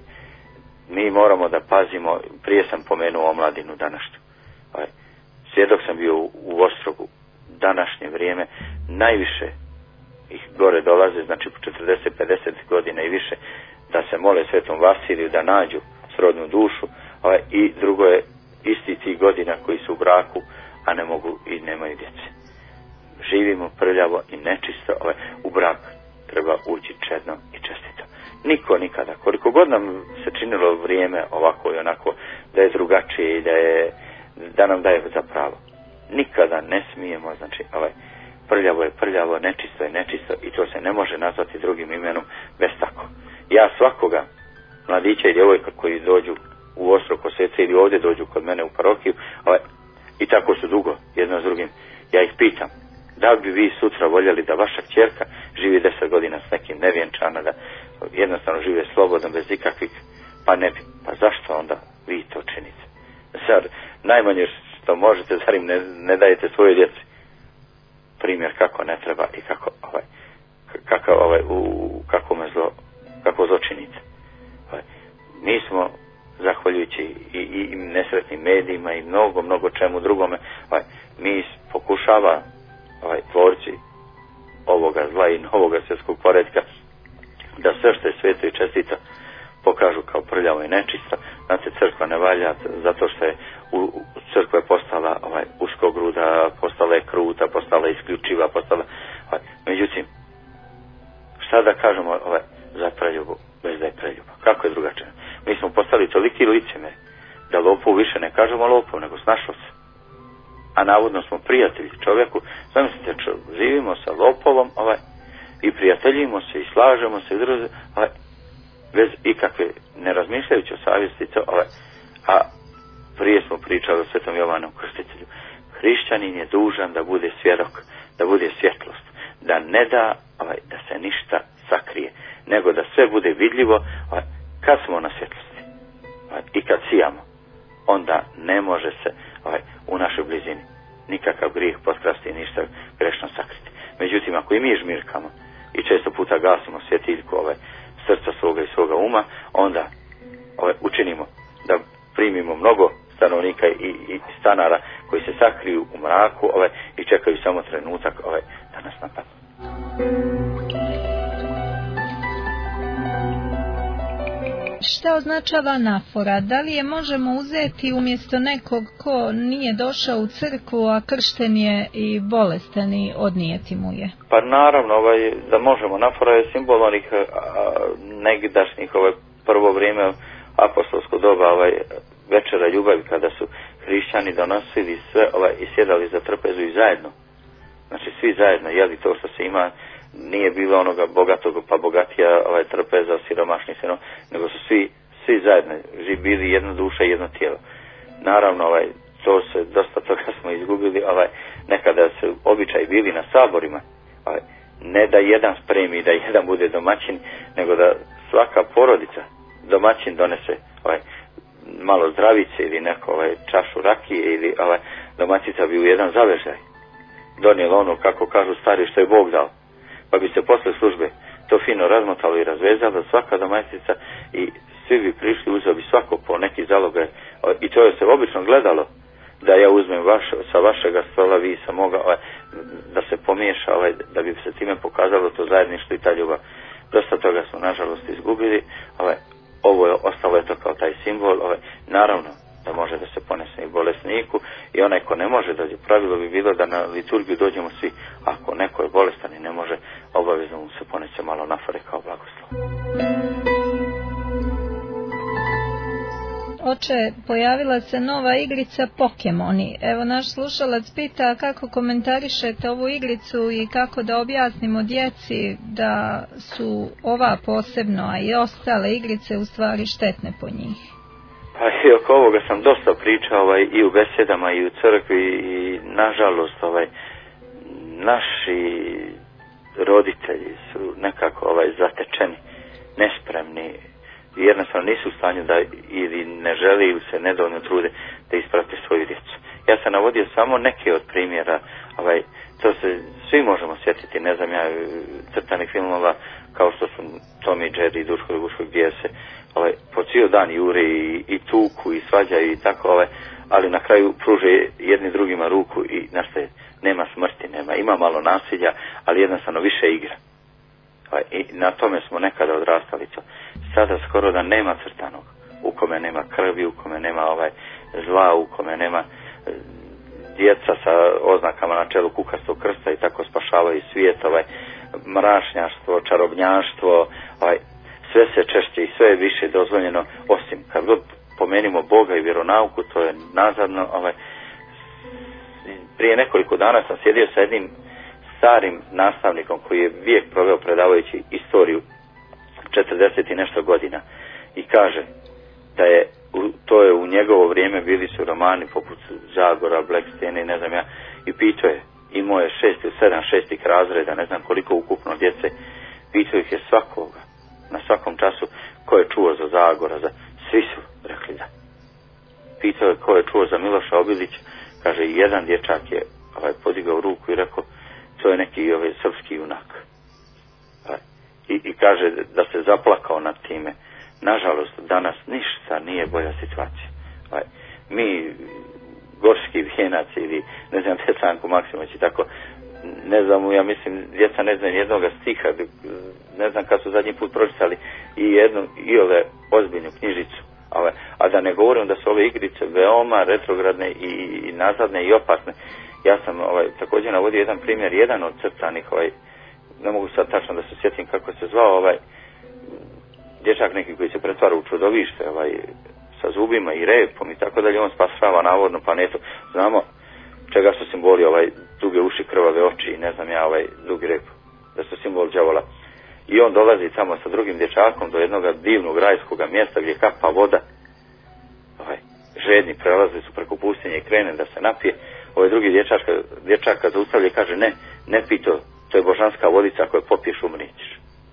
mi moramo da pazimo, prije sam pomenuo omladinu današnju. Ovaj, svjedok sam bio u, u Ostrogu, današnje vrijeme najviše ih gore dolaze, znači po četrdeset pedeset godina i više, da se mole Svetom Vasiliju da nađu srodnu dušu, ovaj, i drugo je isti ti godina koji su u braku, a ne mogu i nemaju djece. Živimo prljavo i nečisto, ovaj, u brak treba ući čedno i čestito. Niko nikada, koliko god nam se činilo vrijeme ovako i onako, da je drugačije i da, je, da nam daje za pravo, nikada ne smijemo, znači, ovaj, prljavo je prljavo, nečisto je nečisto i to se ne može nazvati drugim imenom bez tako. Ja svakoga mladića i djevojka koji dođu u Ostrog kod svece ili ovdje dođu kod mene u parokiju, ovaj, i tako su dugo jedno s drugim, ja ih pitam, da li bi vi sutra voljeli da vaša kćerka živi deset godina s nekim nevjenčana, da jednostavno žive slobodno bez ikakvih, pa ne bi, pa zašto onda vi to činite? Zar najmanje što možete, zar im ne, ne dajete svoje djeci primjer kako ne treba i kako ovaj, kako ovaj, u kakome zlo, kako zlo činite. Ovaj, mi smo zahvaljujući i, i, i nesretnim medijima i mnogo, mnogo čemu drugome, ovaj, mi pokušava ovaj, tvorci ovoga zla i novoga svjetskog poretka da sve što je sveto i čestito pokažu kao prljavo i nečisto. Znate, crkva ne valja zato što je u, u crkva je postala ovaj, uskogruda, postala je kruta, postala je isključiva, postala ovaj, međutim, šta da kažemo ovaj, za preljubu bez da je preljuba? Kako je drugačije? Mi smo postali toliki licemeri da lopov više ne kažemo lopov, nego snašao se. A navodno smo prijatelji čovjeku. Zamislite, čo, živimo sa lopovom ovaj, i prijateljimo se i slažemo se druze, ovaj, bez ikakve, ne razmišljajući o savjesti, ovaj, a prije smo pričali o Svetom Jovanu Krstitelju. Hrišćanin je dužan da bude svjedok, da bude svjetlost, da ne da ovaj, da se ništa sakrije, nego da sve bude vidljivo. Ovaj, kad smo na svjetlosti ovaj, i kad sijamo, onda ne može se ovaj, u našoj blizini nikakav grijeh potkrasti i ništa grešno sakriti. Međutim, ako i mi žmirkamo i često puta gasimo svjetiljku ovaj, srca svoga i svoga uma, onda ovaj, učinimo da primimo mnogo stanovnika i, i stanara koji se sakriju u mraku ovaj, i čekaju samo trenutak ovaj, da nas napadnu. Šta označava anafora? Da li je možemo uzeti umjesto nekog ko nije došao u crkvu, a kršten je i bolestan i odnijeti mu je? Pa naravno, ovaj, da možemo. Anafora je simbol onih a, negdašnjih, ovaj, prvo vrijeme apostolsko doba, ovaj, večera ljubavi, kada su hrišćani donosili sve ovaj, i sjedali za trpezu i zajedno. Znači svi zajedno jeli to što se ima. Nije bilo onoga bogatog pa bogatija ovaj, trpeza, siromašni sino, nego su svi, svi zajedno bili jedna duša i jedno tijelo. Naravno, ovaj, to se, dosta toga smo izgubili, ovaj, nekada se običaj bili na saborima, ovaj, ne da jedan spremi, da jedan bude domaćin, nego da svaka porodica domaćin donese ovaj, malo zdravice ili neko ovaj, čašu rakije ili ovaj, domaćica bi u jedan zavežaj donijela ono, kako kažu stari, što je Bog dao. Pa bi se posle službe to fino razmotalo i razvezalo, svaka domaćica i svi bi prišli, uzeo bi svako po neki zalogaj i to je se obično gledalo da ja uzmem vaš, sa vašega stola, vi sa moga, ovaj, da se pomiješa, ovaj, da bi se time pokazalo to zajedništvo i ta ljubav. Dosta toga smo nažalost izgubili, ovaj, ovo je ostalo je to kao taj simbol, ovaj, naravno da može da se ponese i bolesniku i onaj ko ne može dođe. Pravilo bi bilo da na liturgiju dođemo svi. Ako neko je bolestan i ne može, obavezno mu se ponese malo anafore kao blagoslov. Oče, pojavila se nova igrica Pokemoni. Evo, naš slušalac pita kako komentarišete ovu igricu i kako da objasnimo djeci da su ova posebno, a i ostale igrice u stvari štetne po njih. Pa i oko ovoga sam dosta pričao ovaj, i u besedama i u crkvi i nažalost ovaj, naši roditelji su nekako ovaj, zatečeni, nespremni, jednostavno nisu u stanju da ili ne žele ili se nedovoljno trude da isprate svoju djecu. Ja sam navodio samo neke od primjera, ovaj, to se svi možemo sjetiti, ne znam ja, crtanih filmova kao što su Tom i Jerry, Duško i Guško, gdje se ovaj, po cijel dan jure i, i tuku i svađaju i tako, ovaj, ali na kraju pruže jedni drugima ruku i nastaje, nema smrti, nema, ima malo nasilja, ali jednostavno više igra. Ovaj, i na tome smo nekada odrastali. Sada skoro da nema crtanog, u kome nema krvi, u kome nema ovaj zla, u kome nema e, djeca sa oznakama na čelu kukastog krsta i tako spašavaju svijet, ovaj, mračnjaštvo, čarobnjaštvo, ovaj, sve se češće i sve je više dozvoljeno, osim kad god pomenimo Boga i vjeronauku, to je nazadno. Ovaj, prije nekoliko dana sam sjedio sa jednim starim nastavnikom koji je vijek proveo predavajući istoriju četrdeset i nešto godina i kaže da je to je u njegovo vrijeme bili su romani poput Zagora, Blackstone i ne znam ja, i pitao je, imao je šest ili sedam šestih razreda, ne znam koliko ukupno djece, pitao ih je svakoga na svakom času ko je čuo za Zagora, za... svi su rekli da. Pitao je ko je čuo za Miloša Obilića, kaže jedan dječak je ovaj, podigao ruku i rekao to je neki ovaj, srpski junak. I, I kaže da se zaplakao nad time. Nažalost, danas ništa nije bolja situacija. Ovaj, mi, gorski vijenaci ili ne znam, Petranku Maksimović i tako, ne znam, ja mislim, djeca ne znam jednog stiha, ne znam kad su zadnji put pročitali i jednu, i ove ozbiljnu knjižicu. Ove, a da ne govorim da su ove igrice veoma retrogradne i, i nazadne i opasne. Ja sam ovaj, također navodio jedan primjer, jedan od crtanih, ovaj, ne mogu sad tačno da se sjetim kako se zvao, ovaj, dječak neki koji se pretvara u čudovište, ovaj, sa zubima i repom i tako dalje, on spasava navodnu planetu. Znamo čega su simboli, ovaj, duge uši, krvave oči i ne znam ja, ovaj, dugi rep, da su simbol đavola. I on dolazi tamo sa drugim dječakom do jednog divnog rajskog mjesta gdje kapa voda. Ovaj, žedni prelaze su preko pustinje i krene da se napije. Ovaj drugi dječak, dječak kad zaustavlja i kaže ne, ne pi to, to je božanska vodica koju popiješ umrijećeš.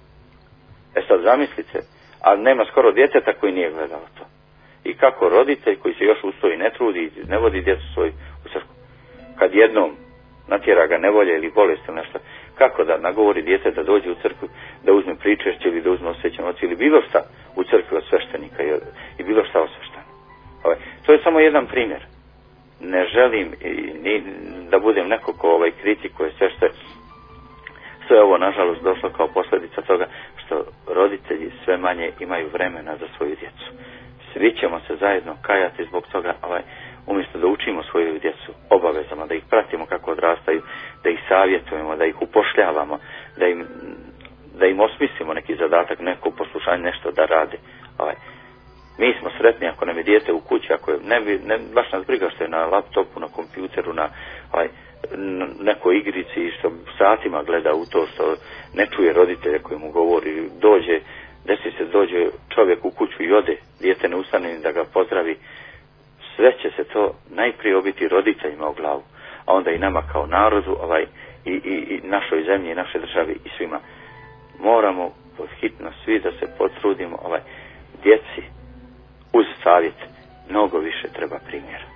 E sad zamislite, ali nema skoro djeteta koji nije gledao to. I kako roditelj koji se još ustoji ne trudi, ne vodi djecu svoj u crkvu. Kad jednom natjera ga nevolja ili bolest ili nešto, kako da nagovori djete da dođe u crkvu, da uzme pričešće ili da uzme osvećenu oci ili bilo šta u crkvi od sveštenika i, i bilo šta osvešteno. Ovaj, to je samo jedan primjer. Ne želim i, ni, da budem neko ko ovaj, kritikuje sve što je. Sve ovo nažalost došlo kao posljedica toga što roditelji sve manje imaju vremena za svoju djecu. Svi ćemo se zajedno kajati zbog toga, ovaj, umjesto da učimo svoju djecu obavezama, da ih pratimo kako odrastaju, da ih savjetujemo, da ih upošljavamo, da im, da im osmislimo neki zadatak, neko poslušanje, nešto da rade. Ovaj. Mi smo sretni ako nam je dijete u kući, ako je, ne, ne, baš nas briga što je na laptopu, na kompjuteru, na ovaj, nekoj igrici i što satima gleda u to, što ne čuje roditelje koji mu govori, dođe, desi se dođe čovjek u kuću i ode, dijete ne ustane da ga pozdravi, sve će se to najprije obiti roditeljima u glavu, a onda i nama kao narodu, ovaj, i, i, i našoj zemlji i našoj državi i svima. Moramo hitno svi da se potrudimo, ovaj, djeci uz savjet mnogo više treba primjera.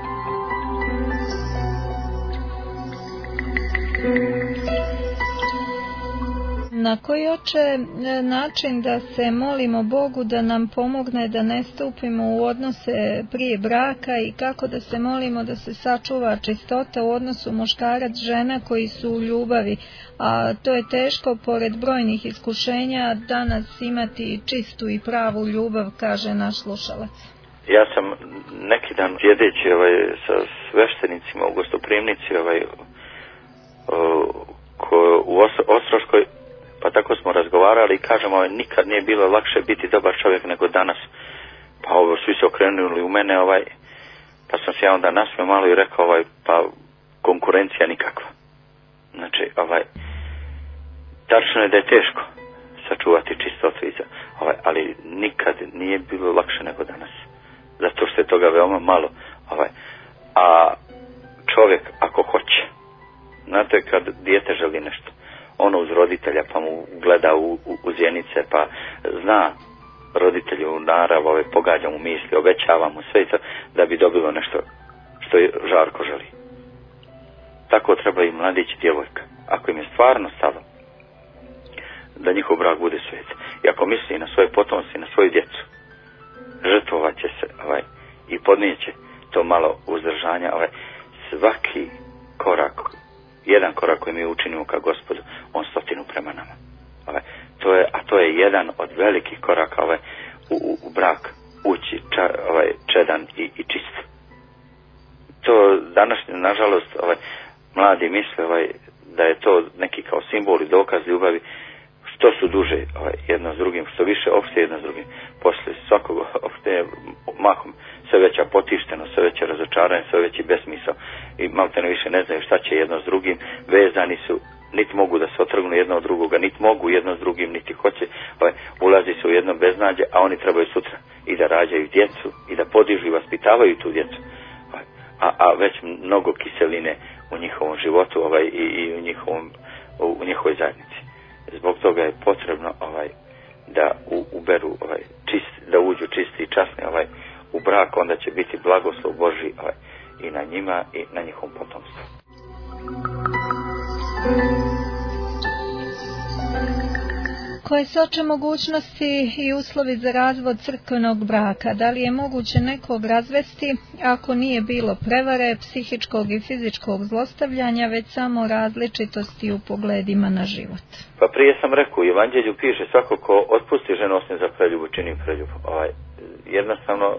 Na koji oče način da se molimo Bogu da nam pomogne da ne stupimo u odnose prije braka i kako da se molimo da se sačuva čistota u odnosu muškarac-žena koji su u ljubavi, a to je teško pored brojnih iskušenja danas imati čistu i pravu ljubav, kaže naš slušalac. Ja sam neki dan sjedeći ovaj, sa sveštenicima u gostoprimnici ovaj, o, ko, u Os, Ostroškoj, pa tako smo razgovarali i kažemo, ovaj, nikad nije bilo lakše biti dobar čovjek nego danas. Pa ovo, svi se okrenuli u mene, ovaj, pa sam se ja onda nasmio malo i rekao, ovaj, pa konkurencija nikakva. Znači, ovaj, tačno je da je teško sačuvati čistotu iza, ovaj, ali nikad nije bilo lakše nego danas. zato što je toga veoma malo. Ovaj. A čovjek ako hoće, znate kad dijete želi nešto, ono uz roditelja pa mu gleda u, u, u zjenice, pa zna roditelju narav, ove, pogađa mu misli, obećava mu sve to da bi dobilo nešto što je žarko želi. Tako treba i mladić i djevojka. Ako im je stvarno stalo da njihov brak bude svet, i ako misli na svoje potomce i na svoju djecu, žrtvovat će se ovaj, i podnijeće to malo uzdržanja, ovaj, svaki korak, jedan korak koji mi učinimo ka Gospodu, on stotinu prema nama. Ovaj, to je, a to je jedan od velikih koraka ovaj, u, u, u brak ući ča, ovaj, čedan i, i čist. To današnje, nažalost, ovaj, mladi misle ovaj, da je to neki kao simbol i dokaz ljubavi. Što su duže ovaj, jedno s drugim, što više opšte jedno s drugim, poslije svakog opšte mahom sve veća potištenost, sve veće razočaranje, sve veći besmisao i maltene više ne znaju šta će jedno s drugim, vezani su, niti mogu da se otrgnu jedno od drugoga, niti mogu jedno s drugim, niti hoće, ovaj, ulazi se u jedno beznađe, a oni trebaju sutra i da rađaju djecu i da podižu i vaspitavaju tu djecu, ovaj, a, a već mnogo kiseline u njihovom životu ovaj, i, i u, njihovom, u, u njihovoj zajednici. Zbog toga je potrebno ovaj da u, uberu ovaj čist, da uđu čisti i časni ovaj u brak, onda će biti blagoslov Božji ovaj, i na njima i na njihovom potomstvu. Koje su oče mogućnosti i uslovi za razvod crkvenog braka? Da li je moguće nekog razvesti ako nije bilo prevare, psihičkog i fizičkog zlostavljanja, već samo različitosti u pogledima na život? Pa prije sam rekao, u Evanđelju piše svako ko otpusti ženu osim za preljubu, čini preljubu. Ovaj, jednostavno,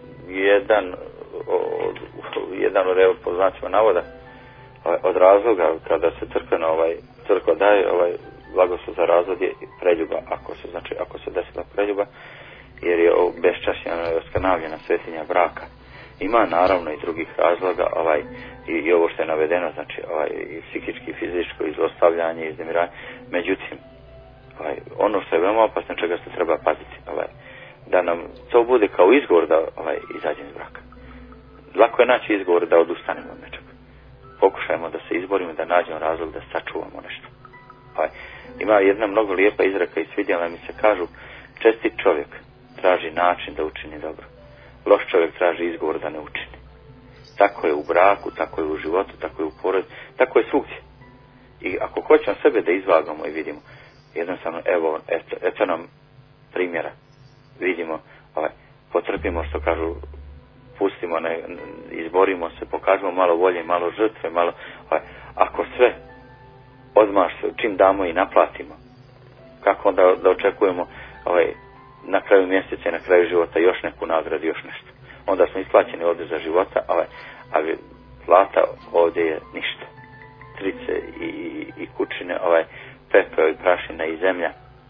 jedan od, jedan od, evo, po znacima navoda, ovaj, od razloga kada se crkvena, ovaj, crkva daje, ovaj, blagoslov za razvod je preljuba, ako se, znači, ako se desila preljuba, jer je obeščašćena i oskrnavljena svetinja braka. Ima naravno i drugih razloga, ovaj, i, i ovo što je navedeno, znači, ovaj, i psihički, i fizičko, i zlostavljanje, i iznemiranje. Međutim, ovaj, ono što je veoma opasno, čega se treba paziti, ovaj, da nam to bude kao izgovor da ovaj, izađemo iz braka. Lako je naći izgovor da odustanemo od nečega. Pokušajmo da se izborimo, da nađemo razlog da sačuvamo nešto. Ovaj, ima jedna mnogo lijepa izreka i svidjela mi se, kažu, čestit čovjek traži način da učini dobro. Loš čovjek traži izgovor da ne učini. Tako je u braku, tako je u životu, tako je u porodici, tako je svugdje. I ako hoćemo sebe da izvagamo i vidimo, jednostavno, evo, eto, eto nam primjera. Vidimo, ovaj, potrpimo, što kažu, pustimo, ne, izborimo se, pokažemo malo volje, malo žrtve, malo, ovaj, ako sve odmah čim damo i naplatimo, kako onda da očekujemo ovaj, na kraju mjeseca i na kraju života još neku nagradu, još nešto. Onda smo isplaćeni ovdje za života, ovaj, ali plata ovdje je ništa. Trice i, i kućine, ovaj, pepeo i prašina i zemlja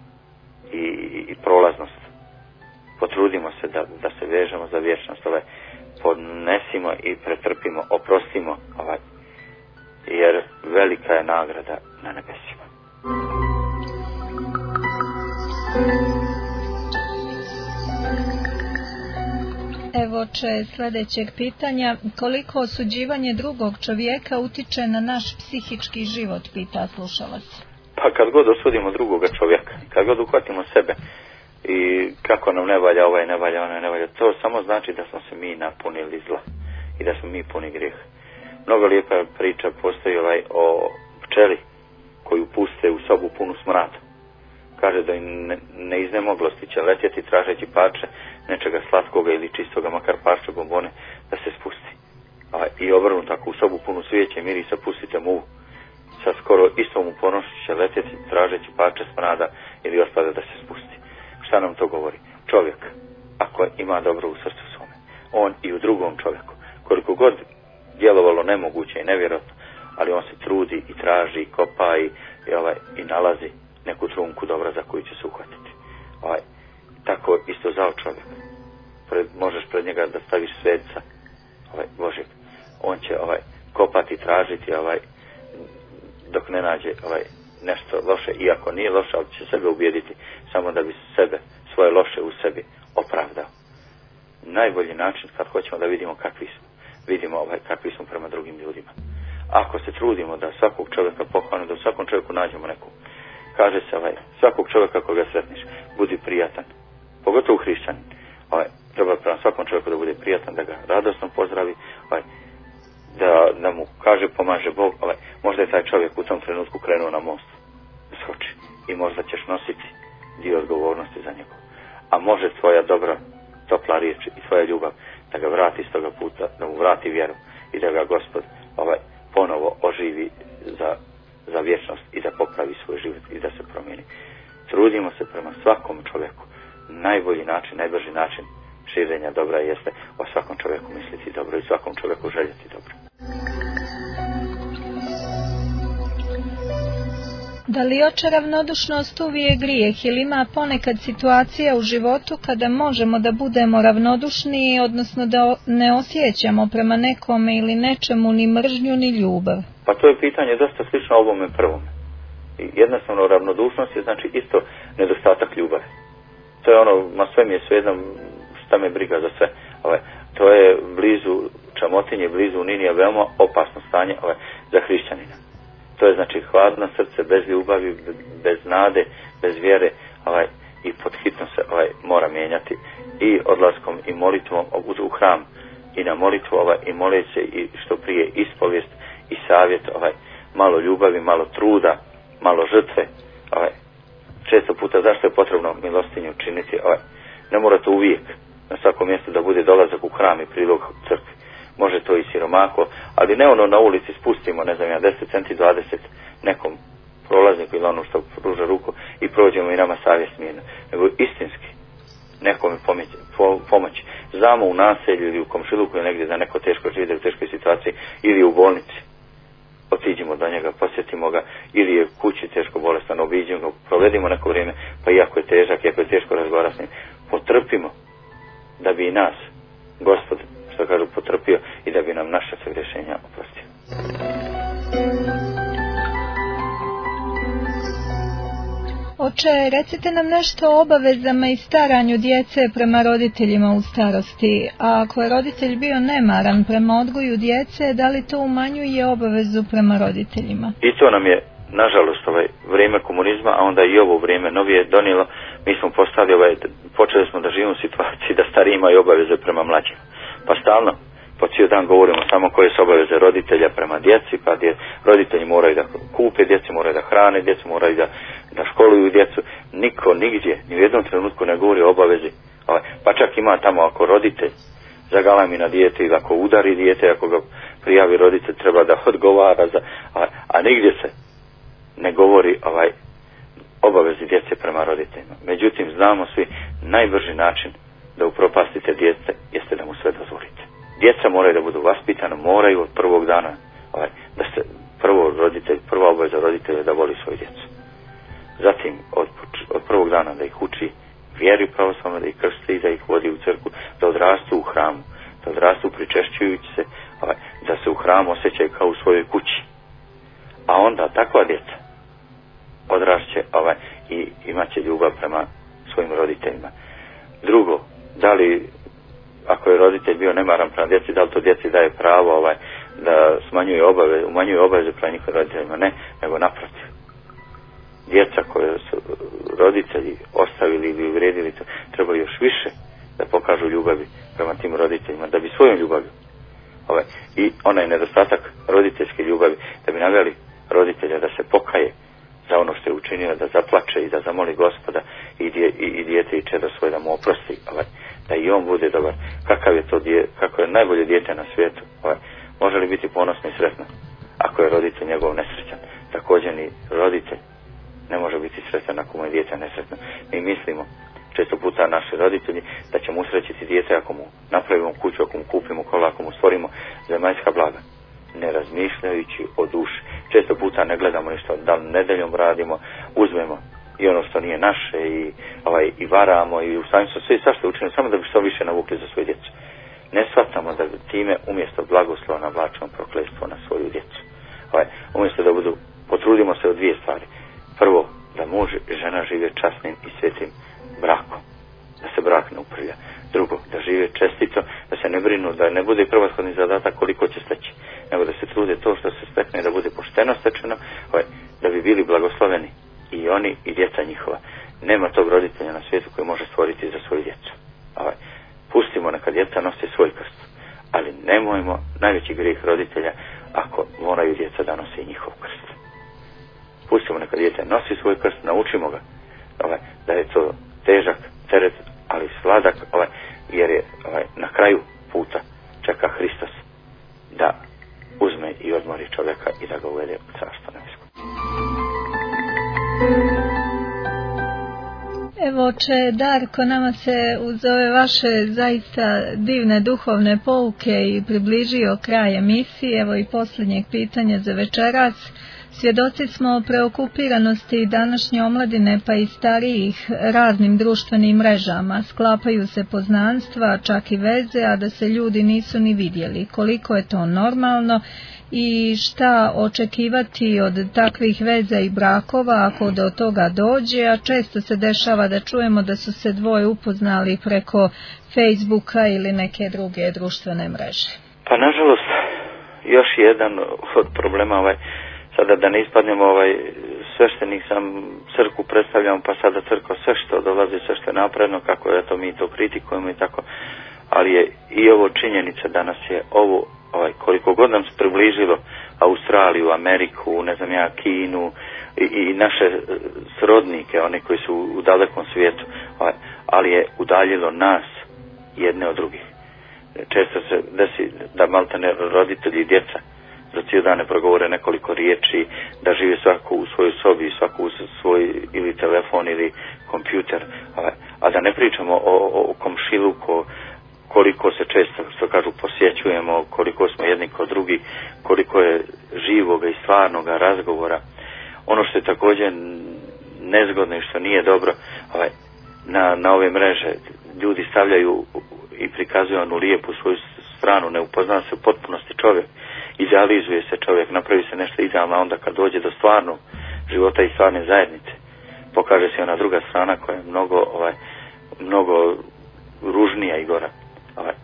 i, i prolaznost. Potrudimo se da, da se vežemo za vječnost, ovaj, podnesimo i pretrpimo, oprostimo, ovaj, jer velika je nagrada na nebesima. Evo oče sljedećeg pitanja. Koliko osuđivanje drugog čovjeka utiče na naš psihički život, pita slušalac. Pa kad god osudimo drugoga čovjeka, kad god uhvatimo sebe i kako nam ne valja ovaj, ne valja onaj, ne valja, to samo znači da smo se mi napunili zla i da smo mi puni grijeha. Mnogo lijepa priča postoji ovaj o pčeli koju puste u sobu punu smrada. Kaže da im ne, ne iznemoglosti će letjeti tražeći parče nečega slatkoga ili čistoga, makar parče bombone, da se spusti. A, I obrnu tako u sobu punu svijeća i mirisa pustite muvu. Sa skoro istom upornošću će letjeti tražeći parče smrada ili otpada da se spusti. Šta nam to govori? Čovjek, ako ima dobro u srcu svome, on i u drugom čovjeku, koliko god djelovalo nemoguće i nevjerojatno, ali on se trudi i traži i kopa i, i, ovaj, i nalazi neku trunku dobra za koju će se uhvatiti. Ovaj, tako isto zao čovjek. Pred, možeš pred njega da staviš sveca ovaj, Božeg. On će ovaj, kopati, tražiti ovaj, dok ne nađe ovaj, nešto loše, iako nije loše, ali će sebe ubijediti samo da bi sebe, svoje loše u sebi opravdao. najbolji način kad hoćemo da vidimo kakvi smo. Vidimo ovaj, kakvi smo prema drugim ljudima. Ako se trudimo da svakog čovjeka pohvalimo, da u svakom čovjeku nađemo neku, kaže se ovaj, svakog čovjeka koga sretniš, budi prijatan. Pogotovo hrišćanin. Ovaj, treba prema svakom čovjeku da bude prijatan, da ga radosno pozdravi, ovaj, da, da mu kaže pomaže Bog. Ovaj, možda je taj čovjek u tom trenutku krenuo na most. Skoči. I možda ćeš nositi dio odgovornosti za njega. A može tvoja dobra, topla riječ i tvoja ljubav da ga vrati s toga puta, da mu vrati vjeru i da ga Gospod ovaj, ponovo oživi za, za vječnost i da popravi svoj život i da se promijeni. Trudimo se prema svakom čovjeku. Najbolji način, najbrži način širenja dobra jeste o svakom čovjeku misliti dobro i svakom čovjeku željeti dobro. Da li oče ravnodušnost uvijek grijeh ili ima ponekad situacija u životu kada možemo da budemo ravnodušni, odnosno da ne osjećamo prema nekome ili nečemu ni mržnju ni ljubav? Pa to je pitanje dosta slično ovome prvome. I jednostavno ravnodušnost je znači isto nedostatak ljubavi. To je ono, ma sve mi je svejedno, šta me briga za sve. Ovaj, to je blizu Čamotinje, blizu Ninija, veoma opasno stanje ovaj, za hrišćanina. To je znači hladno srce, bez ljubavi, bez nade, bez vjere, ovaj, i podhitno se ovaj, mora mijenjati i odlaskom i molitvom u hram i na molitvu ovaj, i moleći i što prije ispovijest i savjet, ovaj, malo ljubavi, malo truda, malo žrtve. Ovaj. Često puta zašto je potrebno milostinju činiti? Ovaj. Ne mora to uvijek na svakom mjestu da bude dolazak u hram i prilog crkvi. Može to i siromako, ali ne ono na ulici spustimo, ne znam ja, deset centi, dvadeset nekom prolazniku ili ono što pruža ruku i prođemo i nama savjest mirna. Nego istinski nekome pomoći, pomoći. Znamo u naselju ili u komšiluku ili negdje da neko teško živi u teškoj situaciji ili u bolnici. Otiđimo do njega, posjetimo ga, ili je kući teško bolestan, obiđimo ga, provedimo neko vrijeme, pa iako je težak, iako je teško razgovarati s njim, potrpimo da bi i nas Gospod, što kažu, potrpio i da bi nam naša sve rješenja oprostio. Oče, recite nam nešto o obavezama i staranju djece prema roditeljima u starosti. A ako je roditelj bio nemaran prema odgoju djece, da li to umanjuje obavezu prema roditeljima? I to nam je, nažalost, ovaj vrijeme komunizma, a onda i ovo vrijeme novije donijelo. Mi smo postali, ovaj, počeli smo da živimo u situaciji da stariji imaju obaveze prema mlađima. Pa stalno, po cijel dan govorimo samo koje su obaveze roditelja prema djeci, pa dje, roditelji moraju da kupe djecu, moraju da hrane djecu, moraju da, da školuju djecu. Niko nigdje, ni u jednom trenutku ne govori o obavezi. Pa čak ima tamo ako roditelj zagalami na dijete ili ako udari dijete, ako ga prijavi roditelj, treba da odgovara za, a, a nigdje se ne govori ovaj obavezi djece prema roditeljima. Međutim, znamo svi, najbrži način da upropastite djece jeste da mu sve dozvolite. Djeca moraju da budu vaspitana, moraju od prvog dana, ovaj, da se prvo roditelj, prva obaveza roditelja da voli svoju djecu. Zatim od, od prvog dana da ih uči vjeri pravoslavno, da ih krsti, da ih vodi u crkvu, da odrastu u hramu, da odrastu pričešćujući se, ovaj, da se u hramu osjećaju kao u svojoj kući. A onda takva djeca odrašće ovaj, i imat će ljubav prema svojim roditeljima. Drugo, da li ako je roditelj bio nemaran prema djeci, da li to djeci daje pravo ovaj, da smanjuje obaveze, umanjuje obaveze prema njihovim roditeljima? Ne, nego naprotiv. Djeca koje su roditelji ostavili ili uvrijedili, treba još više da pokažu ljubavi prema tim roditeljima, da bi svojom ljubavi ovaj, i onaj nedostatak roditeljske ljubavi, da bi naveli roditelja da se pokaje za ono što je učinio, da zaplače i da zamoli Gospoda i, dje, i, i dijete i čedo svoje da mu oprosti, ovaj, da i on bude dobar. Kakav je to dje, kako je najbolje dijete na svijetu, ovaj, može li biti ponosno i sretno ako je roditelj njegov nesrećan? Također ni roditelj ne može biti sretan ako mu je dijete nesretno. Mi mislimo često puta naši roditelji da ćemo usrećiti dijete ako mu napravimo kuću, ako mu kupimo kola, ako mu stvorimo zemaljska blaga, ne razmišljajući o duši. Često puta ne gledamo ništa, da li nedeljom radimo, uzmemo i ono što nije naše i, ovaj, i varamo i u stanju su sve i svašta učinimo samo da bi što više navukli za svoju djecu. Ne shvatamo da time umjesto blagoslova navlačimo prokletstvo na svoju djecu. Ovaj, umjesto da budu, potrudimo se o dvije stvari. Prvo, da muž i žena žive časnim i svetim brakom. da se brak ne uprlja. Drugo, da žive čestito, da se ne brinu, da ne bude prvoshodni zadatak koliko će steći, nego da se trude to što se stekne da bude pošteno stečeno, ovaj, da bi bili blagosloveni i oni i djeca njihova. Nema tog roditelja na svijetu koji može stvoriti za svoju djecu. Ovaj, pustimo neka djeca nose svoj krst, ali nemojmo najveći grijeh roditelja ako moraju djeca da nose njihov krst. Pustimo neka djeca nosi svoj krst, naučimo ga ovaj, da je to težak teret, ali sladak, ovaj, jer je ovaj, na kraju puta čeka Hristos da uzme i odmori čovjeka i da ga uvede u carstvo nebesko. Evo, oče Darko, nama se uz ove vaše zaista divne duhovne pouke i približio kraj emisije, evo i posljednjeg pitanja za večeras. Svjedoci smo preokupiranosti današnje omladine pa i starijih raznim društvenim mrežama. Sklapaju se poznanstva, čak i veze, a da se ljudi nisu ni vidjeli. Koliko je to normalno i šta očekivati od takvih veza i brakova ako do toga dođe, a često se dešava da čujemo da su se dvoje upoznali preko Facebooka ili neke druge društvene mreže. Pa nažalost, još jedan od problema ovaj, sada da ne ispadnemo ovaj sveštenik sam crkvu predstavljamo, pa sada crkva sve što dolazi, sve što je napredno, kako je to mi to kritikujemo i tako, ali je i ovo činjenica da nas je ovo ovaj, koliko god nam se približilo Australiju, Ameriku, ne znam ja, Kinu i, i naše srodnike, one koji su u dalekom svijetu, ovaj, ali je udaljilo nas jedne od drugih. Često se desi da maltene roditelji i djeca za cijel dan ne progovore nekoliko riječi, da žive svako u svojoj sobi, svako u svoj ili telefon ili kompjuter, ovaj, a da ne pričamo o, o komšiluku, koliko se često, što kažu, posjećujemo, koliko smo jedni kod drugi, koliko je živoga i stvarnoga razgovora. Ono što je također nezgodno i što nije dobro, ovaj, na, na ove mreže ljudi stavljaju i prikazuju onu lijepu svoju stranu, ne upozna se u potpunosti čovjek, idealizuje se čovjek, napravi se nešto idealno, onda kad dođe do stvarnog života i stvarne zajednice, pokaže se ona druga strana koja je mnogo, ovaj, mnogo ružnija i gora. Ovaj,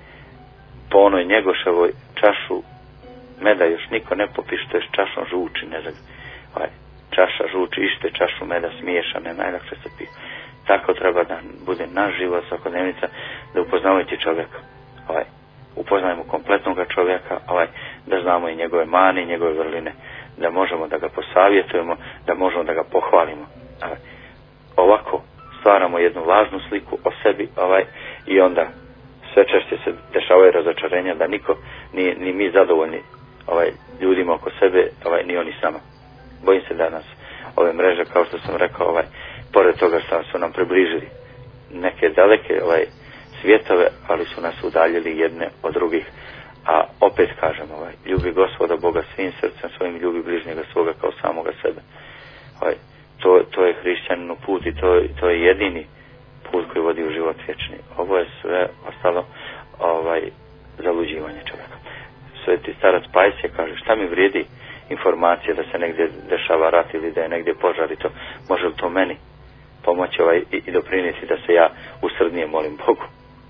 po onoj Njegoševoj čašu meda još niko ne popiše, to je s čašom žuči, ne znam, ovaj, čaša žuči, ište čašu meda smiješane, najlakše se pije. Tako treba da bude naš život, svakodnevnica, da upoznavajući čovjeka, ovaj, upoznajemo kompletnog čovjeka, ovaj, da znamo i njegove mane, i njegove vrline, da možemo da ga posavjetujemo, da možemo da ga pohvalimo. Ovaj, ovako stvaramo jednu lažnu sliku o sebi, ovaj, i onda sve češće se dešavaju razočarenja da niko, ni, ni mi zadovoljni ovaj, ljudima oko sebe, ovaj, ni oni sama. Bojim se da nas ove mreže, kao što sam rekao, ovaj, pored toga što su nam približili neke daleke ovaj, svjetove, ali su nas udaljili jedne od drugih. A opet kažem, ovaj, ljubi Gospoda Boga svim srcem svojim, ljubi bližnjega svoga kao samoga sebe. Ovaj, to, to je hrišćaninu put i to, to je jedini put koji vodi u život vječni. Ovo je sve ostalo ovaj, zaluđivanje čovjeka. Sveti starac Pajsije kaže, šta mi vrijedi informacija da se negdje dešava rat ili da je negdje požar i to, može li to meni pomoći ovaj, i, i doprinijeti da se ja usrdnije molim Bogu,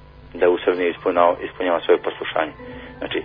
da usrdnije ispunjavam svoje poslušanje. Znači,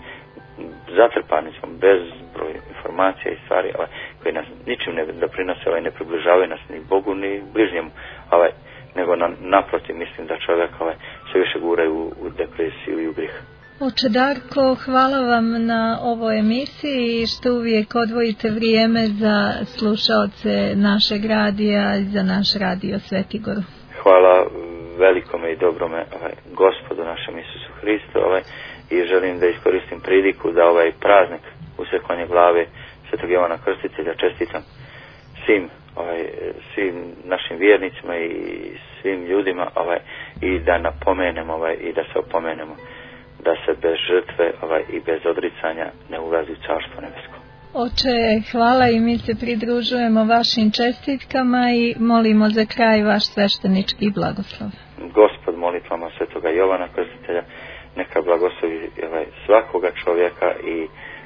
zatrpani smo bezbroj informacija i stvari ovaj, koje nas ničim ne doprinose, ovaj, ne približavaju nas ni Bogu ni bližnjemu, ovaj, nego na, naprotiv mislim da čovjek ovaj, sve više guraju u, u depresiju i u grih. Oče Darko, hvala vam na ovoj emisiji i što uvijek odvojite vrijeme za slušaoce našeg radija i za naš radio Svetigoru. Hvala velikome i dobrome ovaj, Gospodu našem Isusu Hristu ovaj, i želim da iskoristim priliku da ovaj praznik usekvanje glave Svetog Jovana Krstitelja čestitam svim ovaj, svim našim vjernicima i svim ljudima ovaj, i da napomenemo ovaj, i da se opomenemo da se bez žrtve ovaj, i bez odricanja ne ulazi u Carstvo nebesko. Oče, hvala i mi se pridružujemo vašim čestitkama i molimo za kraj vaš sveštenički blagoslov. Gospod molitvama Svetoga Jovana Krstitelja neka blagoslovi ovaj, svakoga čovjeka i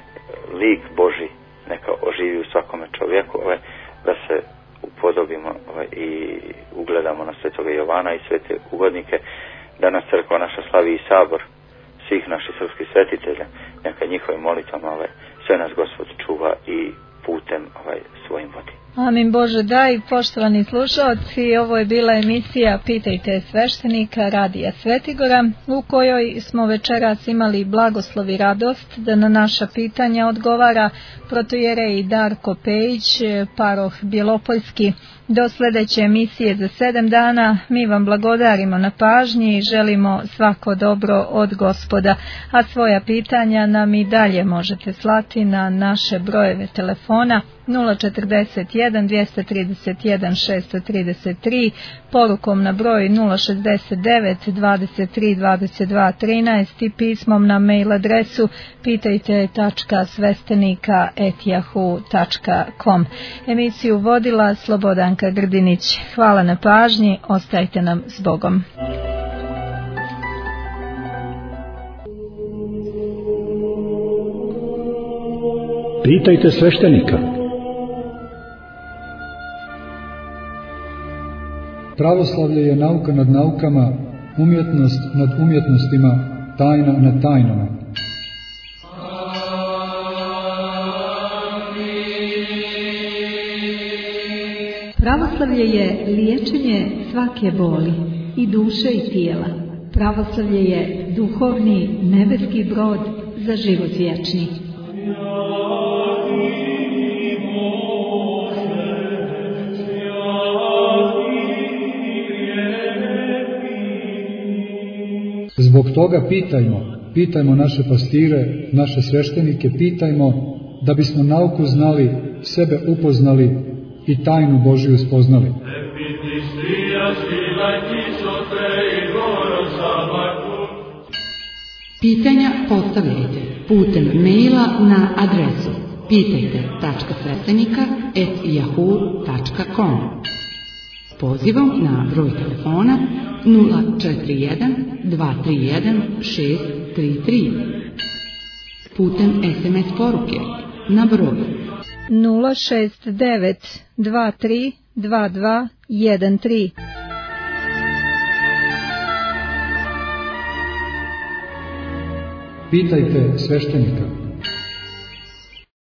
lik Božji neka oživi u svakome čovjeku, ovaj, da se upodobimo ovaj, i ugledamo na Svetoga Jovana i svete ugodnike crkva naša slavi i sabor svih naših srpskih svetitelja, neka njihovim molitvama ovaj, sve nas Gospod čuva i putem ovaj, svojim vodi. Amin Bože daj, poštovani slušalci, ovo je bila emisija Pitajte sveštenika Radija Svetigora, u kojoj smo večeras imali blagoslov i radost da na naša pitanja odgovara protojerej Darko Pejić, paroh Bjelopoljski. Do sljedeće emisije za sedam dana mi vam blagodarimo na pažnji i želimo svako dobro od Gospoda, a svoja pitanja nam i dalje možete slati na naše brojeve telefona nula četrdeset jedan dvjesto trideset jedan šesto trideset tri, porukom na broj nula šezdeset devet dvadeset tri dvadeset dva trinaest i pismom na mail adresu pitajte tačka svestenika et yahoo tačka com. Emisiju vodila Slobodanka Grdinić. Hvala na pažnji, ostajte nam s Bogom. Pitajte sveštenika. Pravoslavlje je nauka nad naukama, umjetnost nad umjetnostima, tajna nad tajnama. Pravoslavlje je liječenje svake boli, i duše i tijela. Pravoslavlje je duhovni nebeski brod za život vječni. Zbog toga pitajmo, pitajmo naše pastire, naše sveštenike, pitajmo da bismo nauku znali, sebe upoznali i tajnu Božiju spoznali. Pitanja postavljajte putem maila na adresu pitajte tačka sveštenika et yahoo tačka com. Pozivom na broj telefona nula četiri jedan dva tri jedan šest tri tri. Putem es em es poruke na broj nula šest devet dva tri dva dva jedan tri. Pitajte sveštenika.